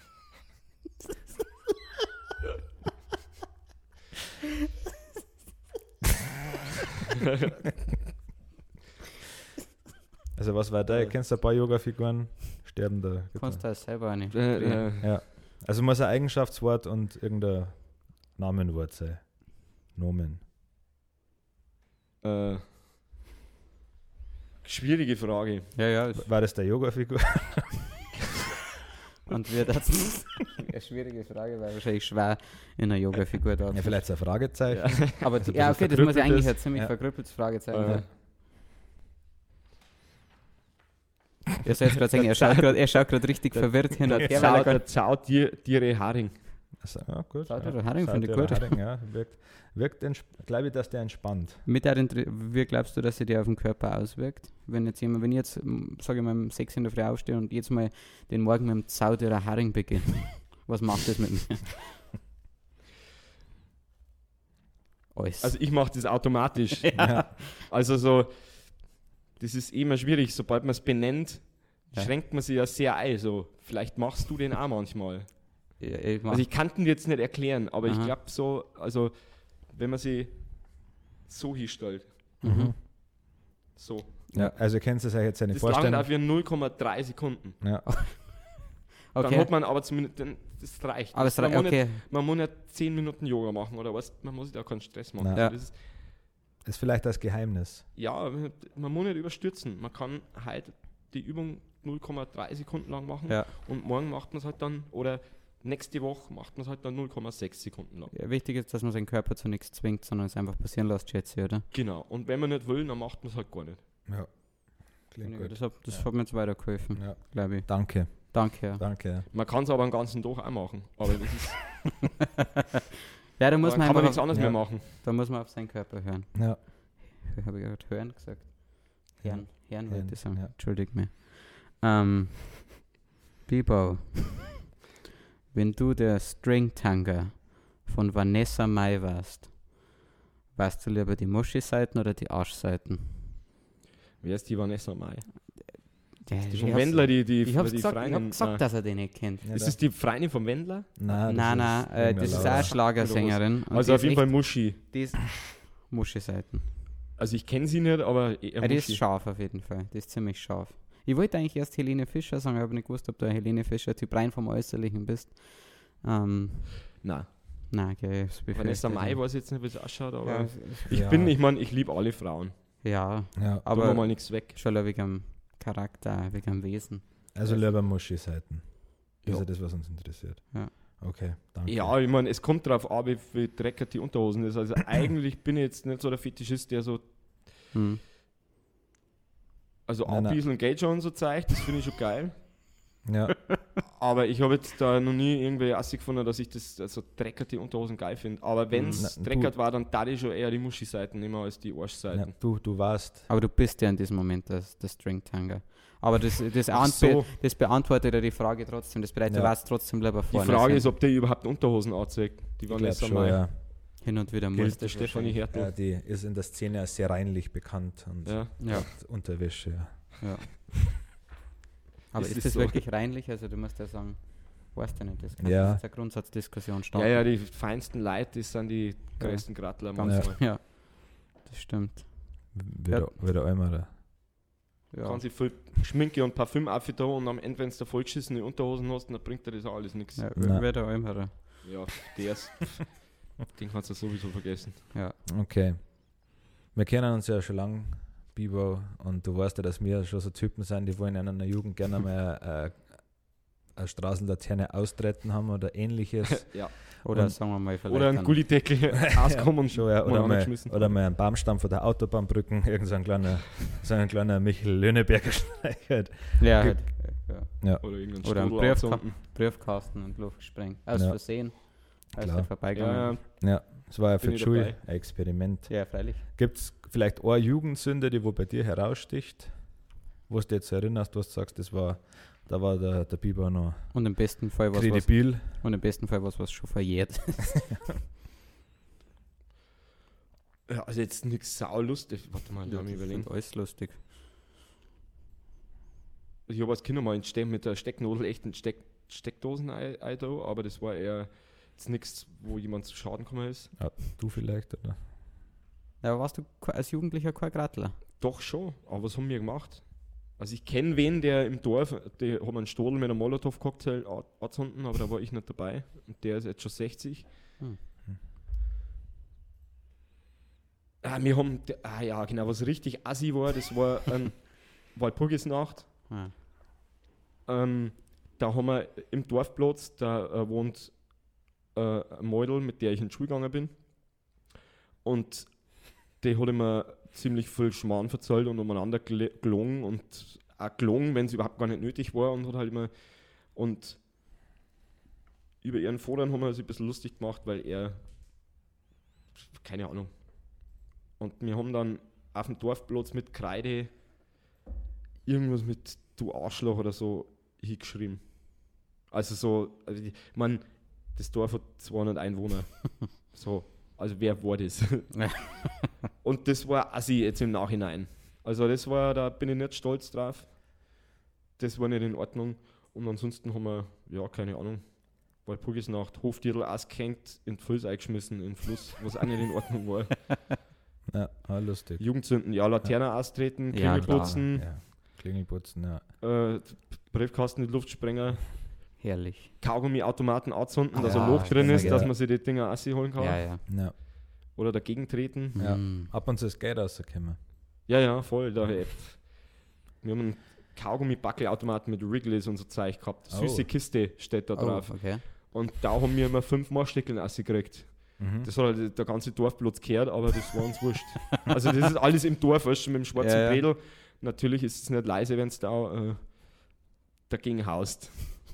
Also was war da? Kennst du ein paar Yoga-Figuren? Sterben da. Kannst du das selber nicht. Ja. Also muss ein Eigenschaftswort und irgendein Namenwort sein. Nomen. schwierige Frage. Ja, ja. War das der Yoga-Figur? Und wir das eine schwierige Frage, weil wahrscheinlich schwer in einer Yoga-Figur da. Ja, vielleicht ein Fragezeichen. Aber Also ein ja, bisschen okay, das muss ja eigentlich verkrüppelt ein ist. ziemlich Ja. verkrüppeltes Fragezeichen Äh. sein. Ihr seid gerade sagen, er schaut gerade richtig verwirrt hin und her, weil er gerade Schaut dir Haring. Also, ja, gut. Schaut ja. der Haring, finde ich Schaut gut. der Haring, ja. Wirkt glaube ich, dass der entspannt. wie glaubst du, dass sich der auf den Körper auswirkt? Wenn ich jetzt, sage ich mal, um 6 in der Früh aufstehe und jetzt mal den Morgen mit dem Zauderer Haring beginne, was macht das mit mir? Alles. Also ich mache das automatisch. Ja. Also so, das ist immer schwierig. Sobald man es benennt, Ja. schränkt man sich ja sehr ein. So, vielleicht machst du den auch manchmal. Ja, ich mach, Also ich kann den jetzt nicht erklären, aber ich Aha. glaube so, also wenn man sie so hinstellt, mhm. so. Ja, also kennst du es euch jetzt nicht Das langt vorstellen? auch für 0,3 Sekunden. Ja. Dann Okay, hat man aber zumindest, das reicht. aber es man, muss okay. nicht, man muss nicht 10 Minuten Yoga machen oder was, man muss sich da keinen Stress machen. Nein. Ja. Das ist, Das vielleicht als Geheimnis. Ja, man muss nicht überstürzen. Man kann heute die Übung 0,3 Sekunden lang machen Ja. und morgen macht man es halt dann, oder nächste Woche macht man es halt dann 0,6 Sekunden lang. Ja, wichtig ist, dass man seinen Körper zu nichts zwingt, sondern es einfach passieren lässt, schätze ich, oder? Genau. Und wenn man nicht will, dann macht man es halt gar nicht. Ja. Klingt gut. Das hat mir jetzt weitergeholfen, Ja. glaube ich. Danke. Danke, ja. Danke. Man kann es aber den ganzen Tag auch machen. Aber das ist, Ja, da muss dann man kann man nichts einfach, anderes ja. mehr machen. da muss man auf seinen Körper hören. Ja. Habe ich gerade hören gesagt? Hören wollte ich sagen. ja. Entschuldigt mich. Bibo, wenn du der Stringtanger von Vanessa Mai warst du lieber die Muschi-Seiten oder die Arschseiten? Wer ist die Vanessa Mai? Ja, Die vom Wendler, ich habe die gesagt, Freundin. dass er den nicht kennt. Ja, Ist das die Freundin vom Wendler? Nein, Nein, das ist auch eine Schlagersängerin. und Also die auf jeden ist Fall Muschi. echt- Die ist Muschi-Seiten. Also ich kenne sie nicht, aber eher Ja, die ist Muschi. scharf auf jeden Fall. Die ist ziemlich scharf. Ich wollte eigentlich erst Helene Fischer sagen, aber nicht gewusst, ob du ein Helene Fischer-Typ rein vom Äußerlichen bist. Nein. Nein, okay, das Vanessa befürchte Mai ich. weiß jetzt nicht, wie es ausschaut, aber Ja, ich liebe alle Frauen. ja, Ja. Aber aber mal nichts weg. schon wegen dem Charakter, wegen dem Wesen. Also lieber Muschi-Seiten. Das ist Ja. ja das, was uns interessiert. Ja. Okay, danke. Ja, ich meine, es kommt drauf an, wie viel dreckig die Unterhosen ist. Also eigentlich bin ich jetzt nicht so der Fetischist, der so Hm. also Nein, nein. Abbieseln geht schon so zeigt, das finde ich schon geil. Ja. Aber ich habe jetzt da noch nie irgendwie Assi gefunden, dass ich das so dreckerte Unterhosen geil finde. Aber wenn es Na, dreckert war, dann da ich schon eher die Muschi-Seiten nehmen als die Ja, Arschseiten. du warst. Aber du bist ja in diesem Moment der Stringtanger. Aber Ach so. das beantwortet ja die Frage trotzdem. Das bedeutet, Ja. du warst trotzdem lieber Die vorne. Frage sein. ist, ob der überhaupt Unterhosen anzeigt. Die Ich glaub Vanessa schon, Mai. ja. Hin und wieder Gilt musst der du Stefanie Hertel. Ja, die ist in der Szene als sehr reinlich bekannt und Ja. Ja, hat Unterwäsche. Ja. ja. Aber Ist ist das das so? wirklich reinlich? Also du musst ja sagen, weißt du nicht, das kann Ja. jetzt eine Grundsatzdiskussion Ja, starten. ja, die feinsten Leute, das sind die größten Grattler. Ganz, manchmal. ja, das stimmt. Wieder einmal. Ja. Kann sich viel Schminke und Parfüm aufgetan und am Ende, wenn du da vollgeschissene Unterhosen hast, dann bringt dir das auch alles nichts. Ja, Nein. wird auch immer. Ja, den kannst du sowieso vergessen. Ja. Okay. Wir kennen uns ja schon lange, Bibo, und du weißt ja, dass wir schon so Typen sind, die wollen in einer Jugend gerne mal eine Straßenlaterne austreten haben oder ähnliches. Ja. Oder Und- sagen wir mal vielleicht Oder einen dann- Gullideckel auskommen und Schon, ja, mal angeschmissen. oder mal einen Baumstamm von der Autobahnbrücken, irgend so ein kleiner Michael Löhneberger streichert. Ja, Ge- halt, ja. Oder irgendeinen Oder einen Strudel anzünden. Briefkasten und Luft gesprengt. Aus Ja. Versehen. Als Klar. er vorbeigegangen Ja, Ja, das war ja für Bin die ich Schule dabei. ein Experiment. ist. Ja, freilich. Gibt es vielleicht eine Jugendsünde, die wo bei dir heraussticht, wo du dich jetzt erinnerst, was du sagst, da war der Biber noch Und im besten Fall was kredibil. was schon verjährt. Ja, also jetzt nichts saulustig. Warte mal, lass mich überlegen. Alles lustig. Ich habe als Kind mal mit der Stecknadel echt in Steckdosen ein da, aber das war eher jetzt nichts, wo jemand zu Schaden gekommen ist. Ja, du vielleicht, oder? Ja, warst du als Jugendlicher kein Grattler? Doch schon, aber was haben wir gemacht? Also ich kenne wen, der im Dorf, der hat einen Stadel mit einem Molotow-Cocktail angezündet, aber da war ich nicht dabei. Und der ist jetzt schon 60. Hm. Wir haben, ja genau, was richtig assi war, das war Walpurgisnacht. Ja. Da haben wir im Dorfplatz, da wohnt ein Mädel, mit der ich in die Schule gegangen bin. Und die hat immer ziemlich viel Schmarrn verzählt und umeinander gelungen und auch gelungen, wenn es überhaupt gar nicht nötig war und hat halt immer und über ihren Vater haben wir sich ein bisschen lustig gemacht, weil er keine Ahnung. Und wir haben dann auf dem Dorfplatz mit Kreide irgendwas mit du Arschloch oder so hingeschrieben. Also so, das Dorf hat 200 Einwohner. So, also wer war das? Und das war assi jetzt im Nachhinein. Also das war, da bin ich nicht stolz drauf. Das war nicht in Ordnung. Und ansonsten haben wir, ja, keine Ahnung, Walpurgisnacht, Hofdirl ausgehängt, in die Fluss eingeschmissen, in den Fluss, was auch nicht in Ordnung war. Ja, lustig. Jugendzünden, ja, Laterne austreten, Ja, Klingel putzen, Ja, Klingelputzen, ja. Briefkasten in die Luft sprengen, Herrlich. Kaugummi-Automaten anzünden, Ah, dass ja, ein Loch drin das ist, ist dass ja. man sich die Dinger ausholen kann. Ja, ja. Ja, oder dagegen treten. Ja. Ab und zu ist Geld rausgekommen. Ja, voll. Wir haben einen Kaugummi-Backelautomaten mit Wrigley's und so Zeug gehabt. Süße Kiste steht da drauf. Okay. Und da haben wir immer 5 Marschsteckeln rausgekriegt. Das hat halt der ganze Dorfplatz gehört, aber das war uns wurscht. Also das ist alles im Dorf, weißt du, mit dem schwarzen Bredel. Natürlich ist es nicht leise, wenn es da dagegen haust.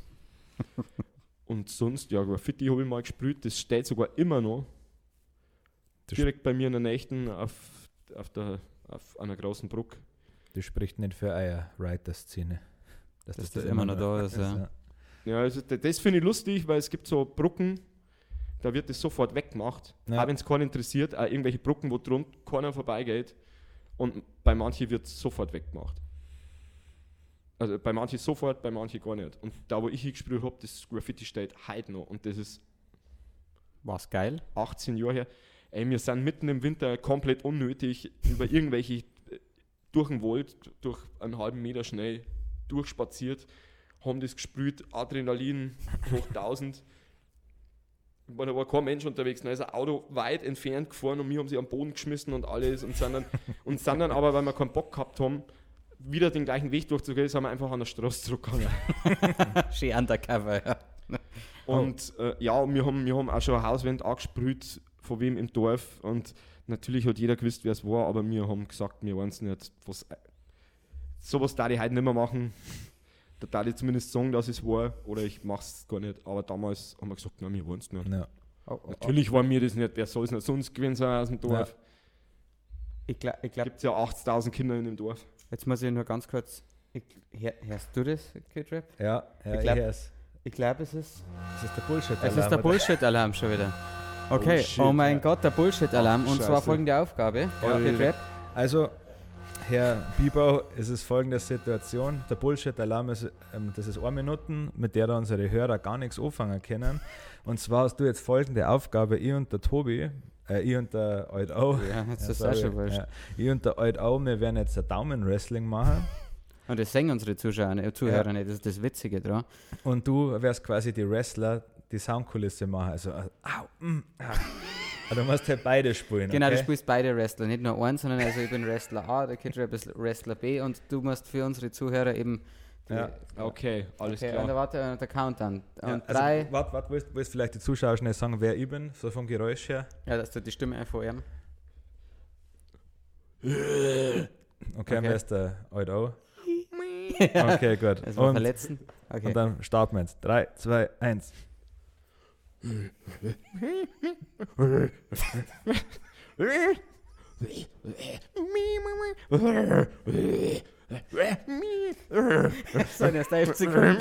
Und sonst, ja, Graffiti habe ich mal gesprüht, das steht sogar immer noch. Direkt bei mir in der Nächten auf einer großen Brücke. Das spricht nicht für eure Writer-Szene. Dass das immer noch da ist, ja. Ja, also das finde ich lustig, weil es gibt so Brücken, da wird das sofort weggemacht. Ja. Auch wenn es keinen interessiert, auch irgendwelche Brücken, wo drunter keiner vorbeigeht. Und bei manchen wird es sofort weggemacht. Also bei manchen sofort, bei manchen gar nicht. Und da, wo ich hingesprüht habe, das Graffiti steht heute noch. Und das ist War's geil? 18 Jahre her. Ey, wir sind mitten im Winter komplett unnötig über irgendwelche durch den Wald, durch einen halben Meter schnell durchspaziert, haben das gesprüht, Adrenalin hoch 1000. Da war kein Mensch unterwegs, da ist ein Auto weit entfernt gefahren und wir haben sie am Boden geschmissen und alles und sind dann aber, weil wir keinen Bock gehabt haben, wieder den gleichen Weg durchzugehen, sind wir einfach an der Straße zurückgegangen. Schön undercover, ja. Und wir haben auch schon eine Hauswand angesprüht, von wem im Dorf, und natürlich hat jeder gewusst, wer es war, aber wir haben gesagt, wir wollen es nicht. Sowas darf ich heute nicht mehr machen. Da darf ich zumindest sagen, dass es war, oder ich mache es gar nicht. Aber damals haben wir gesagt, nein, wir wollen es nicht. Ja. Natürlich war mir das nicht, wer soll es nicht sonst gewesen sein aus dem Dorf. Ja. Ich glaube, Gibt es ja 80.000 Kinder in dem Dorf. jetzt muss ich nur ganz kurz, hörst du das, Kid Rap? Ja, Ich glaube, es ist der Bullshit-Alarm. Es ist der Bullshit-Alarm schon wieder. Okay, shit, oh mein Gott, der Bullshit-Alarm. Und zwar Scheiße. folgende Aufgabe. Kid Rap. Also, Herr Biebau, es ist folgende Situation. Der Bullshit-Alarm ist, das ist 1 Minute, mit der da unsere Hörer gar nichts anfangen können. Und zwar hast du jetzt folgende Aufgabe, ich und der Tobi, ich und der Alt-Au. Ja, jetzt ist das auch schon wurscht. Ich und der Alt-Au, wir werden jetzt ein Daumen-Wrestling machen. Und das sehen unsere Zuhörer nicht, das ist das Witzige dran. Und du wirst quasi die Wrestler, die Soundkulisse machen. Also, du musst halt beide spielen. Genau, okay? du spielst beide Wrestler, nicht nur einen, sondern also ich bin Wrestler A, der Kid Rap ist Wrestler B und du musst für unsere Zuhörer eben... Okay, alles Okay, klar. und da warte der Countdown. Und Ja, 3... Warte, willst vielleicht die Zuschauer schnell sagen, wer ich bin, so vom Geräusch her? Ja, dass du die Stimme einfach erben. Okay, Okay. wer ist der Alt-Au? Okay, gut. Das war Und, verletzen. Okay. und dann starten wir jetzt. 3, 2, 1. So, erst 11 Sekunden.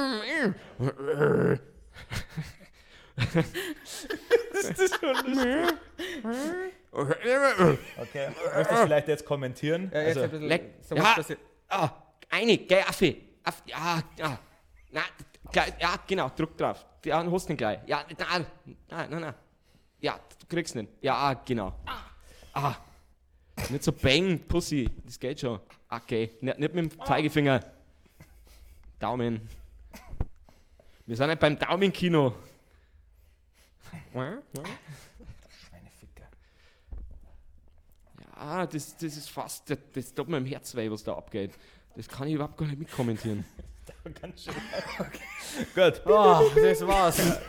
Okay, möchtest du vielleicht jetzt kommentieren? Ja, jetzt Also, ein bisschen leck. so Ja. was passiert. Eine, geh, Affe. Ja. Na, gleich, ja, genau, druck drauf. Ja, dann hast du ihn gleich. Ja, nein. Ja, du kriegst ihn. Ja, genau. Nicht so bang, Pussy. Das geht schon. Okay, nicht mit dem Zeigefinger. Daumen. Wir sind nicht beim Daumenkino. Meine Ficker. Ja, das ist fast, das tut mir im Herz weh, was da abgeht. Das kann ich überhaupt gar nicht mitkommentieren. Ganz schön. Gut. Oh, das war's.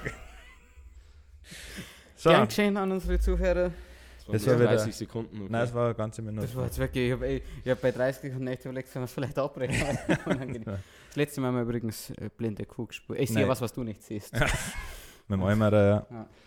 So, Gern geschehen an unsere Zuhörer. Das nur war wieder- 30 Sekunden. Okay. nein, es war eine ganze Minute. Das war jetzt wirklich, ich hab bei 30 und nicht überlegt, sollen wir es vielleicht abbrechen. Unangenehm. Das letzte Mal haben wir übrigens blinde Kuh gespielt. Ich sehe Nein. was du nicht siehst. Mit dem Eimer,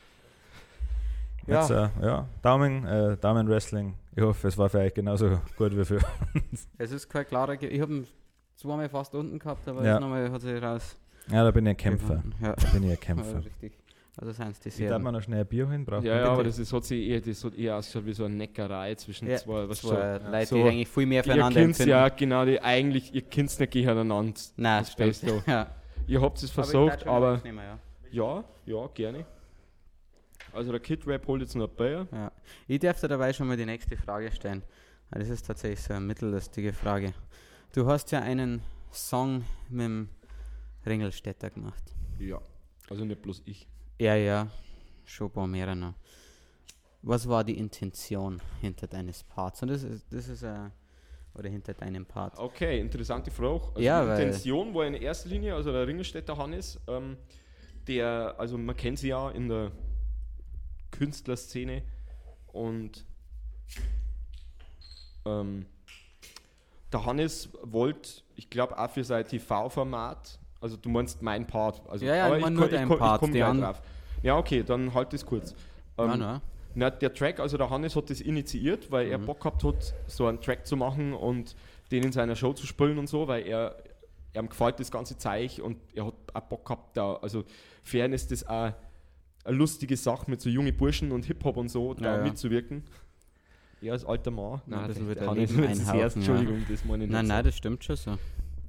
Ja. Jetzt, Daumen-Wrestling. Ich hoffe, es war für euch genauso gut wie für uns. Es ist kein klarer, ich habe ihn zweimal fast unten gehabt, aber Ja. jetzt nochmal hat sich raus. Ja, da bin ich ein Kämpfer. Ja, Da bin ich ein ja Kämpfer. richtig. Also seien es die Wie darf Serien. man noch schnell ein Bier hin? Braucht Ja, man ja, aber bitte? das hat eher ausgeschaut wie so eine Neckerei zwischen Ja, zwei, was zwei so. Leute, so, die eigentlich viel mehr ihr füreinander kennt empfinden. ja, genau, ihr kennt nicht gegeneinander. Nein, das stimmt. Beste. Ja. Ihr habt es ich versucht, bleib schon aber wieder nehmen, ja. ja, gerne. Also der Kid Rap holt jetzt noch ein Bier. Ja. Ich darf dir dabei schon mal die nächste Frage stellen. Das ist tatsächlich so eine mittellustige Frage. Du hast ja einen Song mit dem Ringelstädter gemacht. Ja, also nicht bloß ich. Ja, schon ein paar mehr noch. Was war die Intention hinter deines Parts? Und das ist oder hinter deinem Part. Okay, interessante Frage. Also Ja, die weil- Intention war in erster Linie, also der Ringelstädter Hannes, also man kennt sie ja in der Künstlerszene und der Hannes wollte, ich glaube auch für sein TV-Format, also du meinst mein Part, also Ja, aber ich mein nur deinen Part, komm die gleich an- drauf. Ja, okay, dann halt das kurz. Nein. Na, der Track, also der Hannes hat das initiiert, weil er Bock gehabt hat, so einen Track zu machen und den in seiner Show zu spielen und so, weil ihm gefällt das ganze Zeug und er hat auch Bock gehabt, da, also für ihn ist das auch eine lustige Sache mit so jungen Burschen und Hip-Hop und so, da Ja. mitzuwirken. Er als alter Mann. Ein bisschen der wird Hannes Leben wird das einhauchen, erst, ja. Entschuldigung, das meine ich nicht. Nein, das stimmt schon so.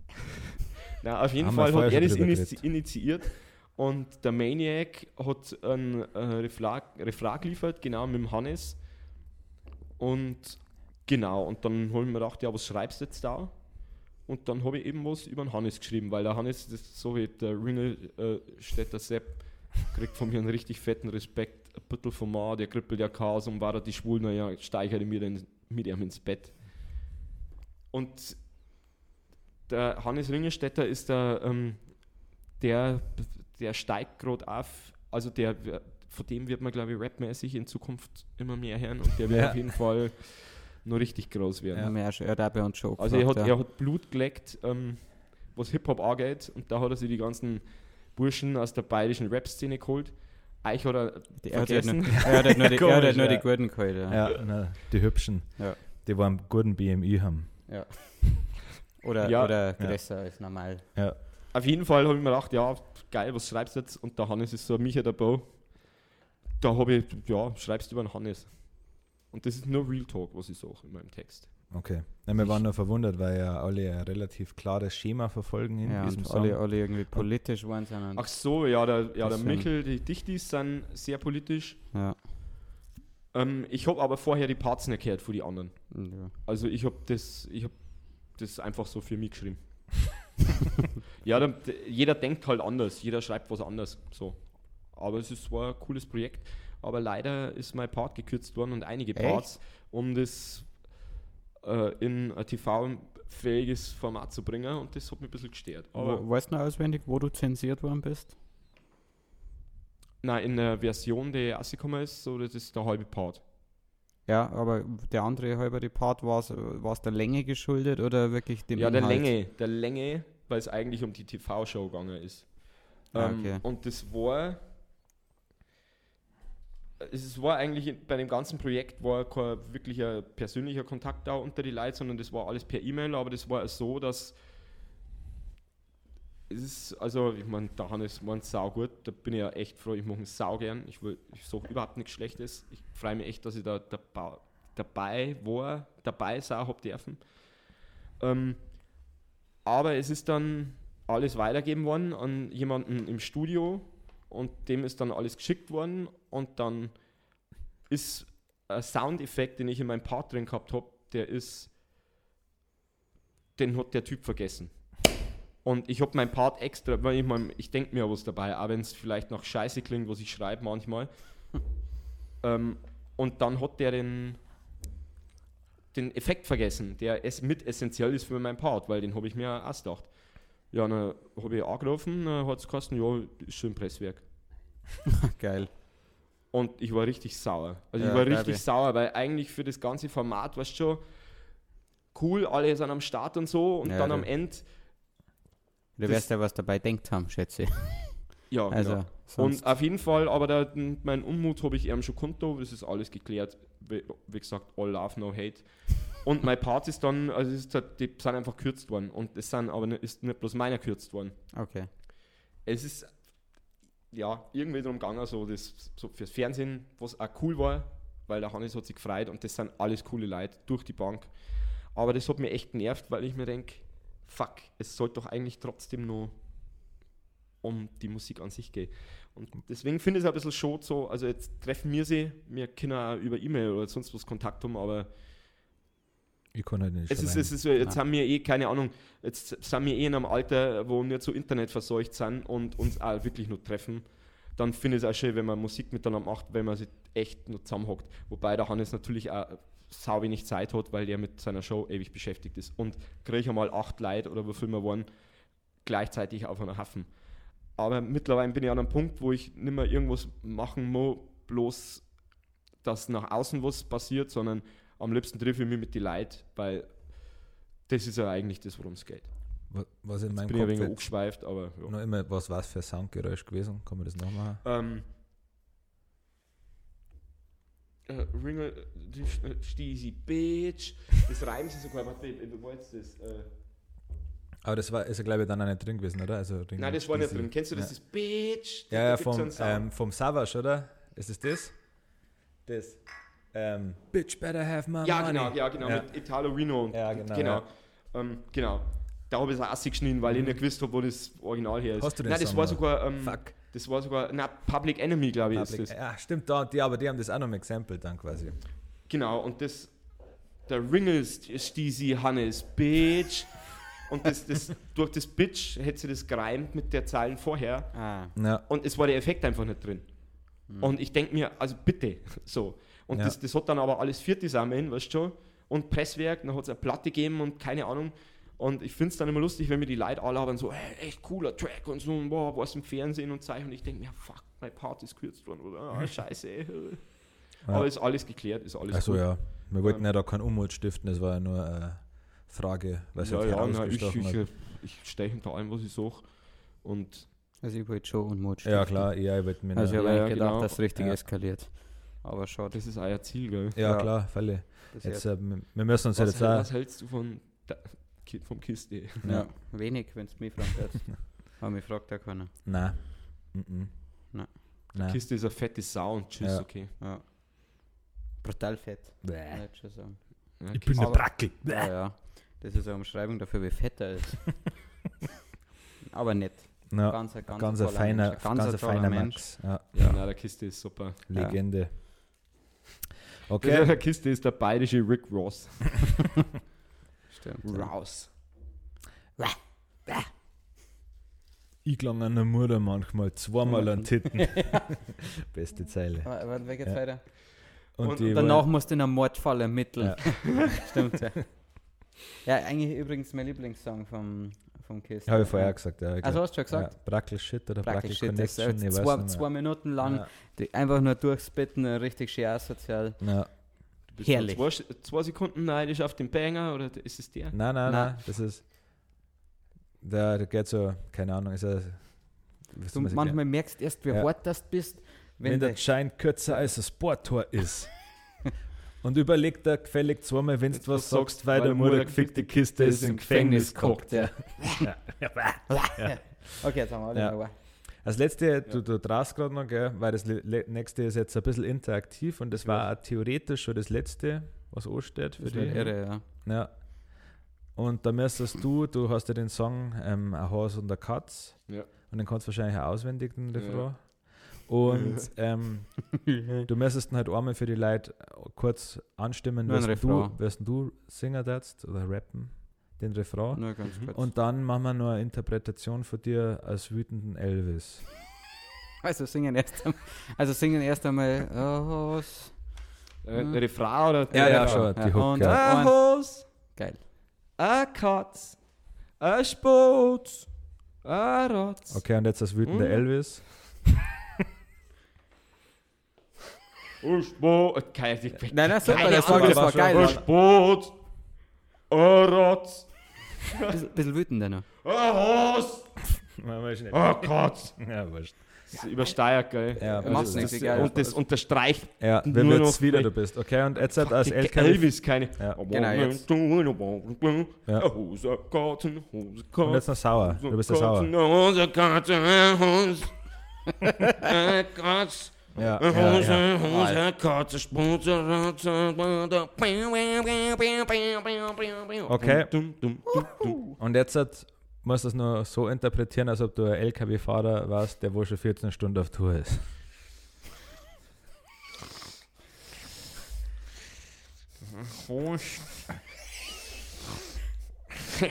Na, auf jeden Haben wir Fall vorher hat er schon das drüber geredet. initiiert und der Maniac hat ein Refrain geliefert, genau mit dem Hannes. Und genau, und dann habe ich mir gedacht, ja, was schreibst du jetzt da? Und dann habe ich eben was über den Hannes geschrieben, weil der Hannes, das ist so wie der Ringelstädter Sepp, kriegt von mir einen richtig fetten Respekt. Ein bisschen vom Mann, der kribbelt ja Chaos und war da die Schwulen, ja, steigere ich mir mit ihm ins Bett. Und der Hannes Ringelstädter ist der steigt gerade auf, also von dem wird man, glaube ich, rapmäßig in Zukunft immer mehr hören und der wird Ja. auf jeden Fall noch richtig groß werden. Ja. Er hat auch bei uns schon Also gefragt, er hat Blut geleckt, was Hip-Hop angeht, und da hat er sich die ganzen Burschen aus der bayerischen Rap-Szene geholt. Euch hat er Er hat halt vergessen. nur die Komisch, nur die ja. guten geholt. Ja. Ja, na, die Hübschen, Ja. die wo einen guten BMI haben. Ja. Oder Ja. größer als normal. Ja. Auf jeden Fall habe ich mir gedacht, ja, geil, was schreibst du jetzt? Und der Hannes ist so ein Micha der Bau. Da habe ich, ja, schreibst du über den Hannes. Und das ist nur Real Talk, was ich sage in meinem Text. Okay. Ja, wir waren nur verwundert, weil ja alle ein relativ klares Schema verfolgen in Ja, diesem und Song. alle irgendwie politisch waren, sondern Ach so, ja, der Bisschen. Michel, die Dichtis sind sehr politisch. ja. Ich habe aber vorher die Parts nicht gehört von den anderen. Ja. Also ich habe das einfach so für mich geschrieben. Ja, jeder denkt halt anders, jeder schreibt was anders. So. Aber war ein cooles Projekt. Aber leider ist mein Part gekürzt worden und einige Echt? Parts, um das in ein TV-fähiges Format zu bringen, und das hat mich ein bisschen gestört. Aber Weißt du noch auswendig, wo du zensiert worden bist? nein, in der Version, die rausgekommen ist, so, das ist der halbe Part. Ja, aber der andere halbe Part war es der Länge geschuldet oder wirklich dem Ja, Inhalt? der Länge, weil es eigentlich um die TV-Show gegangen ist. Ah, okay. Und es war eigentlich bei dem ganzen Projekt war kein wirklicher persönlicher Kontakt da unter die Leute, sondern das war alles per E-Mail, aber das war so, dass es ist, also ich meine, der Hannes meint sau gut, da bin ich ja echt froh, ich mache ihn sau gern, ich sage überhaupt nichts Schlechtes, ich freue mich echt, dass ich da dabei sein habe dürfen. Aber es ist dann alles weitergegeben worden an jemanden im Studio und dem ist dann alles geschickt worden und dann ist ein Soundeffekt, den ich in meinem Part drin gehabt habe, den hat der Typ vergessen. Und ich habe meinen Part extra, weil ich denke mir was dabei, auch wenn es vielleicht nach Scheiße klingt, was ich schreibe manchmal. Und dann hat der den Effekt vergessen, der mit essentiell ist für meinen Part, weil den habe ich mir auch gedacht. Ja, dann habe ich angerufen, dann hat es geheißen, ja, ist schon im Presswerk. Geil. Und ich war richtig sauer. Also Ja, ich war glaub richtig ich. sauer, weil eigentlich für das ganze Format, weißt du schon, cool, alle sind am Start und so, und Ja, dann du- am Ende, Du wirst ja was dabei denkt haben, schätze ich. ja, Also, genau. sonst, Und auf jeden Fall, aber mein Unmut habe ich eben schon konto, das ist alles geklärt. Wie gesagt, all love, no hate. Und mein Part ist dann, also die sind einfach gekürzt worden. Und es sind aber ist nicht bloß meiner gekürzt worden. okay. Es ist ja irgendwie darum gegangen, so fürs Fernsehen, was auch cool war, weil der Hannes hat sich gefreut und das sind alles coole Leute durch die Bank. Aber das hat mir echt genervt, weil ich mir denke, fuck, es sollte doch eigentlich trotzdem nur um die Musik an sich gehen. Und deswegen finde ich es ein bisschen schade so, also jetzt treffen wir können auch über E-Mail oder sonst was Kontakt haben, aber Ich kann halt nicht es schreiben. ist jetzt haben wir keine Ahnung, jetzt sind wir in einem Alter, wo wir nicht so Internet verseucht sind und uns auch wirklich nur treffen. dann finde ich es auch schön, wenn man Musik miteinander macht, wenn man sich echt nur zusammenhockt. Wobei der Hannes natürlich auch sau wenig Zeit hat, weil der mit seiner Show ewig beschäftigt ist. Und kriege ich einmal 8 Leute oder wie viel wir waren, gleichzeitig auf einer Hafen. Aber mittlerweile bin ich an einem Punkt, wo ich nicht mehr irgendwas machen muss, bloß dass nach außen was passiert, sondern am liebsten treffe ich mich mit den Leuten, weil das ist ja eigentlich das, worum es geht. Was in meinem Bin ich ein Kopf wenig jetzt angeschweift, aber ja. noch immer, was war es für ein Soundgeräusch gewesen? Kann man das noch machen? Ringle, Steezy Bitch, das reimt sich sogar, warte, wie war jetzt das? Aber das ist ja, glaube ich, dann auch nicht drin gewesen, oder? Also, Nein, das war nicht drin. Kennst du das? Das Bitch? Ja, Da gibt's so einen Sound. vom Savage, oder? Ist es das? Das. Bitch better have my Ja, money. genau, Ja. mit Italo Reno. Und, Ja, genau, Genau. Genau. Da habe ich es auch geschnitten, weil ich nicht gewusst habe, wo das Original her ist. Hast du den Nein, das Song war noch? sogar, Fuck. das war sogar, Public Enemy, glaube ich, ist das. Ja, stimmt, aber die haben das auch noch mal gesampelt dann quasi. Genau, und das, der Ringle Steezy Hannes Bitch. Und das, durch das Bitch hätte sie das gereimt mit der Zeilen vorher. Ja. Und es war der Effekt einfach nicht drin. Und ich denke mir, also bitte, so. Und Ja. das hat dann aber alles vier zusammen, weißt du schon? Und Presswerk, dann hat es eine Platte gegeben und keine Ahnung. Und ich finde es dann immer lustig, wenn mir die Leute anlabern, so, hey, echt cooler Track und so, boah, was im Fernsehen und Zeichen. Und ich denke mir, fuck, meine Part ist gekürzt worden, oder? Ah, scheiße. Aber ist alles geklärt, ist alles Achso, gut. ja. Wir wollten ja da keinen Unmut stiften, das war ja nur eine Frage, weil Ja, es ja, ausgestochen hat. ich stehe hinter allem, was ich sage. Und Also ich wollte schon Unmut Ja, stiften. klar, ich wollte mir Also ich noch- habe Ja, eigentlich gedacht, genau. dass es richtig Ja. eskaliert. Aber schade. das ist euer Ziel, gell? Ja, Ja. klar, Fälle. Das Jetzt, ist wir müssen uns jetzt auch. Was hältst du vom Kiste? ja, wenig, wenn es mich fragt. Aber mich fragt ja keiner. Nein. Mhm. Nein. Nein. Kiste ist eine fette Sau und tschüss, Ja. okay. Ja. Brutal fett. Bäh. Nicht schon sagen. Ja, Ich bin Kiste- ein Aber- Brackel. Ja, ja. Das ist eine Umschreibung dafür, wie fett er ist. Aber nett. Ja, Ganz ein ganz ein toller feiner, Mensch. ganz ein toller feiner Mensch. Max. Ja. Ja, nein, der Kiste ist super. Legende. Okay. Okay. Der Kiste ist der bayerische Rick Ross. Stimmt. Ja. Raus. Ich klang an der Mutter manchmal zweimal an Titten. Beste Zeile. Warte, wer geht's Ja. weiter? Und die Danach wollen- musst du in einen Mordfall ermitteln. Ja. Stimmt, ja. Ja, eigentlich übrigens mein Lieblingssong vom Kiss. Habe ich vorher gesagt. Ja, Also hast du schon gesagt? Ja, Brackel Shit oder Brackel, Brackel Shit, das Connection. ist ich weiß zwei, nicht mehr. 2 Minuten lang, Ja. die einfach nur durchspitten, richtig schön asozial. Ja. Du bist Herrlich. nur 2 Sekunden neidisch auf den Banger oder ist es der? Nein, Nein. das ist. Der geht so, keine Ahnung, ist er. Du manchmal merkst erst, wie Ja. hart das bist, wenn der Schein kürzer als ein Sporttor ist. Und überleg da gefällig zweimal, wenn du was sagst, weil der Mutter gefickte Kiste ist im Gefängnis gehockt. Ja. Okay, jetzt haben wir alle Ja. noch. Als letzte, du traust gerade noch, gell, weil das nächste ist jetzt ein bisschen interaktiv und das war auch theoretisch schon das letzte, was ansteht für Das die. wird irre, ja. Ja. Und da müsstest du hast ja den Song Ein Haus und eine Katz Ja. und den kannst du wahrscheinlich auch auswendig, den Refrain. Und du müsstest ihn halt einmal für die Leute kurz anstimmen, Nur ein Refrain. wirst du singen darfst oder rappen, den Refrain. Nur ganz kurz. Und dann machen wir noch eine Interpretation von dir als wütenden Elvis. Also singen erst einmal Haus. Refrain oder? Ja, schon, die Hook. Und Ja. Ein Haus, geil. ein Katz, ein Spot, ein Rotz. Okay, und jetzt als wütender Elvis. Ein Spot. Nein, super, Keine das war Ahnung, geil. Ein Mann. Spot, ein Rotz, Bisschen wütender noch. ein Haus, ein Katz. Ja, wurscht. Das ist übersteuert, gell? Ja, Macht's das nichts, ist- egal. Und das unterstreicht Ja, Nur wer wird's noch wieder vielleicht- du bist. Okay, und jetzt halt als die LKW. Elvis keine. Ja. Genau, jetzt. Ja. Hose, Garten, Hose, Und Garten. jetzt noch sauer. Du bist ja sauer. Hose, Garten, Hose. Katz. Ja, ja, ja. Hose, Katze, Sputze, Okay. Dum, dum, dum, dum. Und jetzt musst du es nur so interpretieren, als ob du ein LKW-Fahrer warst, der wohl schon 14 Stunden auf Tour ist.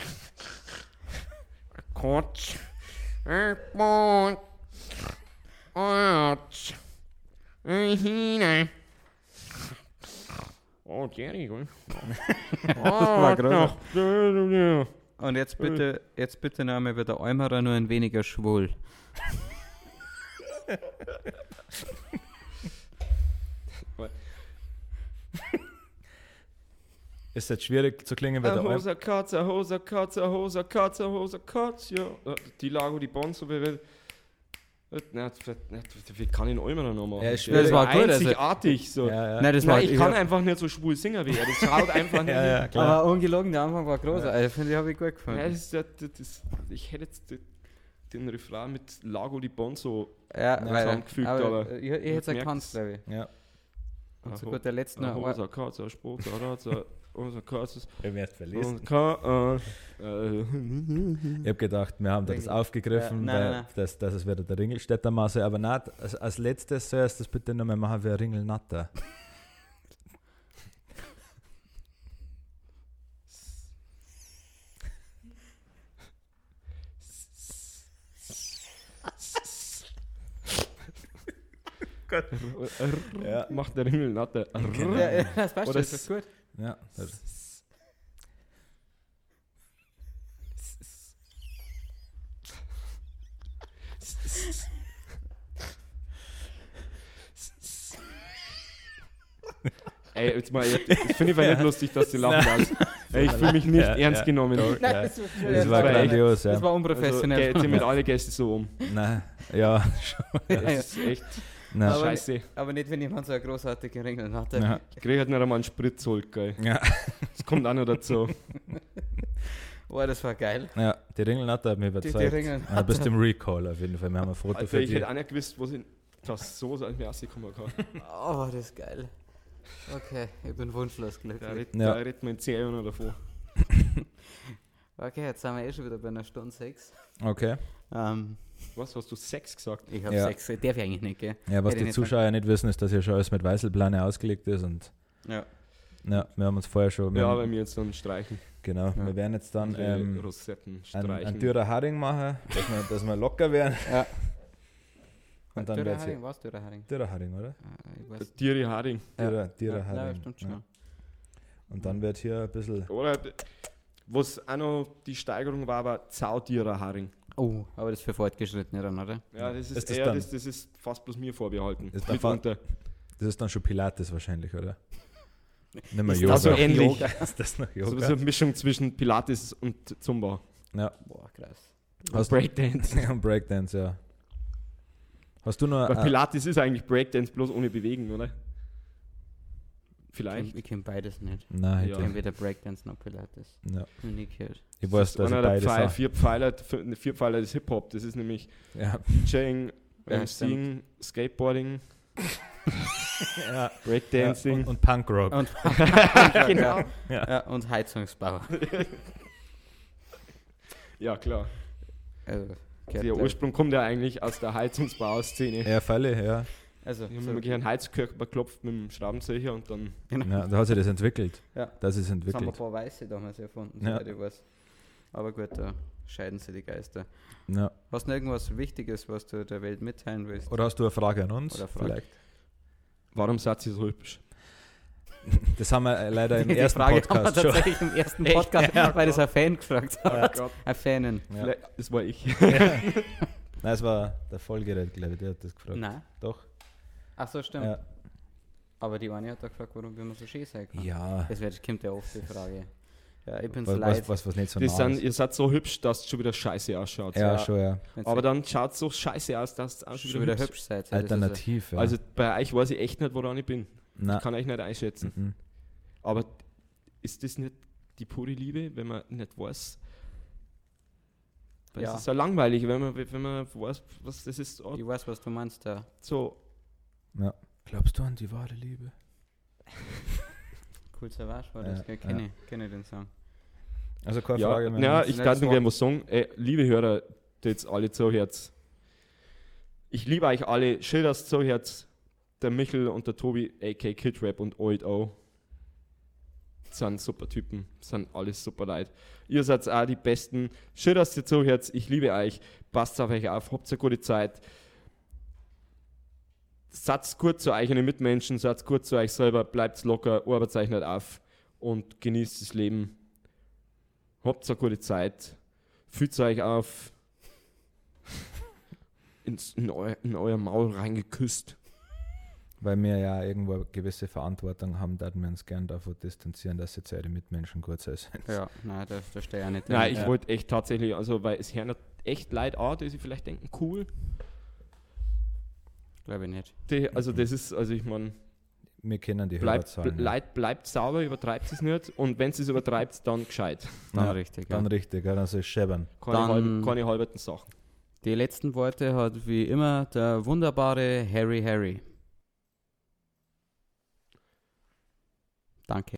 Katz. Oh, Jerry, gell? Das war groß. Und jetzt bitte noch einmal wieder einmal nur ein weniger schwul. Ist jetzt schwierig zu klingen, weil der Alm. Hoser Katz, ja. Die Lago, die Bonzo, wie kann ich ihn immer noch machen? Ja, ist Das schwierig. war Das war gut, also- einzigartig. So. Ja, ja. Nein, das Nein, war ich kann einfach nicht so schwul singen wie er. Das haut einfach nicht. Ja, ja, klar. aber ungelogen, der Anfang war groß. Also, finde ich, habe ich gut Ja, gefunden. ich hätte jetzt den Refrain mit Lago di Bonzo Ja, zusammengefügt, aber ich hätte es merkt's. erkannt, glaube ich. Ja. Und so gut, der letzte noch. Hoser Katz, Sport, Hoser Katz, Ich werde verlesen. Ich Ich habe gedacht, wir haben das aufgegriffen, Ja, nein. Dass es wieder der Ringelstädter Masse, aber nicht, als letztes sollst du das bitte nochmal machen wie ein Ringelnatter. Ja. Macht der Ringel Natte. Ja, das passt Oder das ist gut. Ja, das, Ey, jetzt mal, ich finde es nicht lustig, dass du lachen kannst. Ey, ich fühle mich nicht Ja, ernst ja. genommen. Ja. Das das war grandios, ja. Das war Also, unprofessionell. jetzt sind mit alle Gäste so um. Nein, ja, Das ist echt nein. Aber- scheiße. aber nicht, wenn jemand so eine großartige Ringel hatte. Ja. Ich kriege halt nicht einmal einen Spritzholt, geil. Ja. Das kommt auch noch dazu. Oh, das war geil. Ja, die Ringelnatter hat mich Die überzeugt. Ringelnatter. Ja, bis zum Recall auf jeden Fall. Wir haben ein Foto Alter, für ich die. hätte auch nicht gewusst, was ich das so aus mir rauskommen kann. Oh, das ist geil. Okay, ich bin wunschlos glücklich. Ja. Da redet man in 10 Jahren noch davon. Okay, jetzt sind wir schon wieder bei einer Stunde 6. Okay. Was, hast du 6 gesagt? Ich habe Ja. 6, darf ich eigentlich nicht, gell? Ja, was Hätte die ich nicht Zuschauer nicht wissen, ist, dass hier schon alles mit Weißelplane ausgelegt ist und Ja. ja, wir haben uns vorher schon. Ja, bei mir jetzt dann streichen. Genau, Ja. wir werden jetzt dann Die Rosetten einen streichen. Dürrer Haring machen, dass wir locker werden. Ja. Und dann wird Dürerharing, was Dürerharing? Dürrer Haring, oder? Ich weiß. Tiere Haring. Dürrer Ja, Haring. stimmt schon. Ja. Und dann wird hier ein bisschen. Oder was auch noch die Steigerung war Zautierer Haring. Oh, aber das ist für Fortgeschrittene dann, oder? Ja, das ist, Ist das eher, dann- das ist fast bloß mir vorbehalten. Ist der Mitunter. Das ist dann schon Pilates wahrscheinlich, oder? Nicht mehr Ist Yoga. das so ähnlich? Yoga? Ist das noch So Yoga? eine Mischung zwischen Pilates und Zumba. Ja. Boah, krass. Hast- Breakdance. Und Breakdance, ja. Hast du noch. Weil Pilates ist eigentlich Breakdance bloß ohne Bewegen, oder? Vielleicht. Ich kenne beides nicht. Nein, Ja. ich, Entweder Breakdance noch Pilates. ja. Noch nie gehört. Ich weiß, dass ich einer der beides habe. vier Pfeiler des Hip-Hop. Das ist nämlich Ja. DJing, Ja, MCing, Skateboarding, Ja. Breakdancing. Und Punkrock. Und, Genau. ja, und Heizungsbau. Ja, klar. Also, Der gehört, Ursprung kommt ja eigentlich aus der Heizungsbauszene. Ja, Fälle, ja. also Ich habe so, mir gleich einen Heizkörper geklopft mit dem Schraubenzieher und dann. Ja, da hat sich das entwickelt. Ja. Das ist das haben ein entwickelt. paar Weiße damals erfunden, Ja. soweit ich weiß. Aber gut, da scheiden sie die Geister. Ja. Hast du noch irgendwas Wichtiges, was du der Welt mitteilen willst? Oder hast du eine Frage an uns? Oder Frage. Vielleicht. Warum seid ihr so hübsch? Das haben wir leider im Die ersten Frage Podcast haben wir schon. tatsächlich im ersten Podcast, weil das ein Fan gefragt hat. Gott, Ein Fanin. Ja. vielleicht- das war ich. Nein, es war der Vollgerät, glaube ich, der hat das gefragt. Nein. Doch. Ach so, stimmt. Ja. Aber die eine hat da gefragt, warum wir so schön sein kann. Ja. Das kommt ja oft die Frage. Ja, ich bin's Was, leid. was nicht so Das nah sind, ist. ihr seid so hübsch, dass es schon wieder scheiße ausschaut. Ja, Ja. schon, ja. Wenn's Aber dann schaut es so scheiße aus, dass es auch schon wieder hübsch seid. ja, das ist Alternativ, ja. Also bei euch weiß ich echt nicht, woran ich bin. Nein. Ich kann euch nicht einschätzen. Mhm. Aber ist das nicht die pure Liebe, wenn man nicht weiß? Weil Ja. es ist ja langweilig, wenn man weiß, was das ist. Ich weiß, was du meinst, ja. So, Ja. Glaubst du an die wahre Liebe? Cool Savage war das, Ja, gell? Kenn ich den Song. Also keine ja, Frage mehr. ja ich Nein, kann das nur war- gerne was sagen. Liebe Hörer, die jetzt alle zuhört. Ich liebe euch alle. Schön, dass ihr zuhört. Der Michel und der Tobi, a.k. Kid Rap und Old O. Sind super Typen. Sind alles super Leute. Ihr seid auch die Besten. Schön, dass ihr zuhört. Ich liebe euch. Passt auf euch auf. Habt eine gute Zeit. Seid gut zu euch, eine Mitmenschen, seid gut zu euch selber, bleibt locker, arbeitet euch nicht auf und genießt das Leben. Habt eine gute Zeit, fühlt euch auf, in euer Maul reingeküsst. Weil wir ja irgendwo eine gewisse Verantwortung haben, dass wir uns gerne davon distanzieren, dass jetzt eure Mitmenschen gut sind. Ja, nein, da stehe ich auch nicht drin. Nein, ich wollte echt tatsächlich, also weil es hören echt Leute an, die sich vielleicht denken, cool. Glaube ich nicht. Das ist, also ich meine, Wir kennen die Hörerzahlen. bleibt sauber, übertreibt es nicht und wenn es übertreibt, dann gescheit. Dann Ja, richtig. Dann richtig, ja, dann soll es schäbern. Keine halberten Sachen. Die letzten Worte hat wie immer der wunderbare Harry. Danke.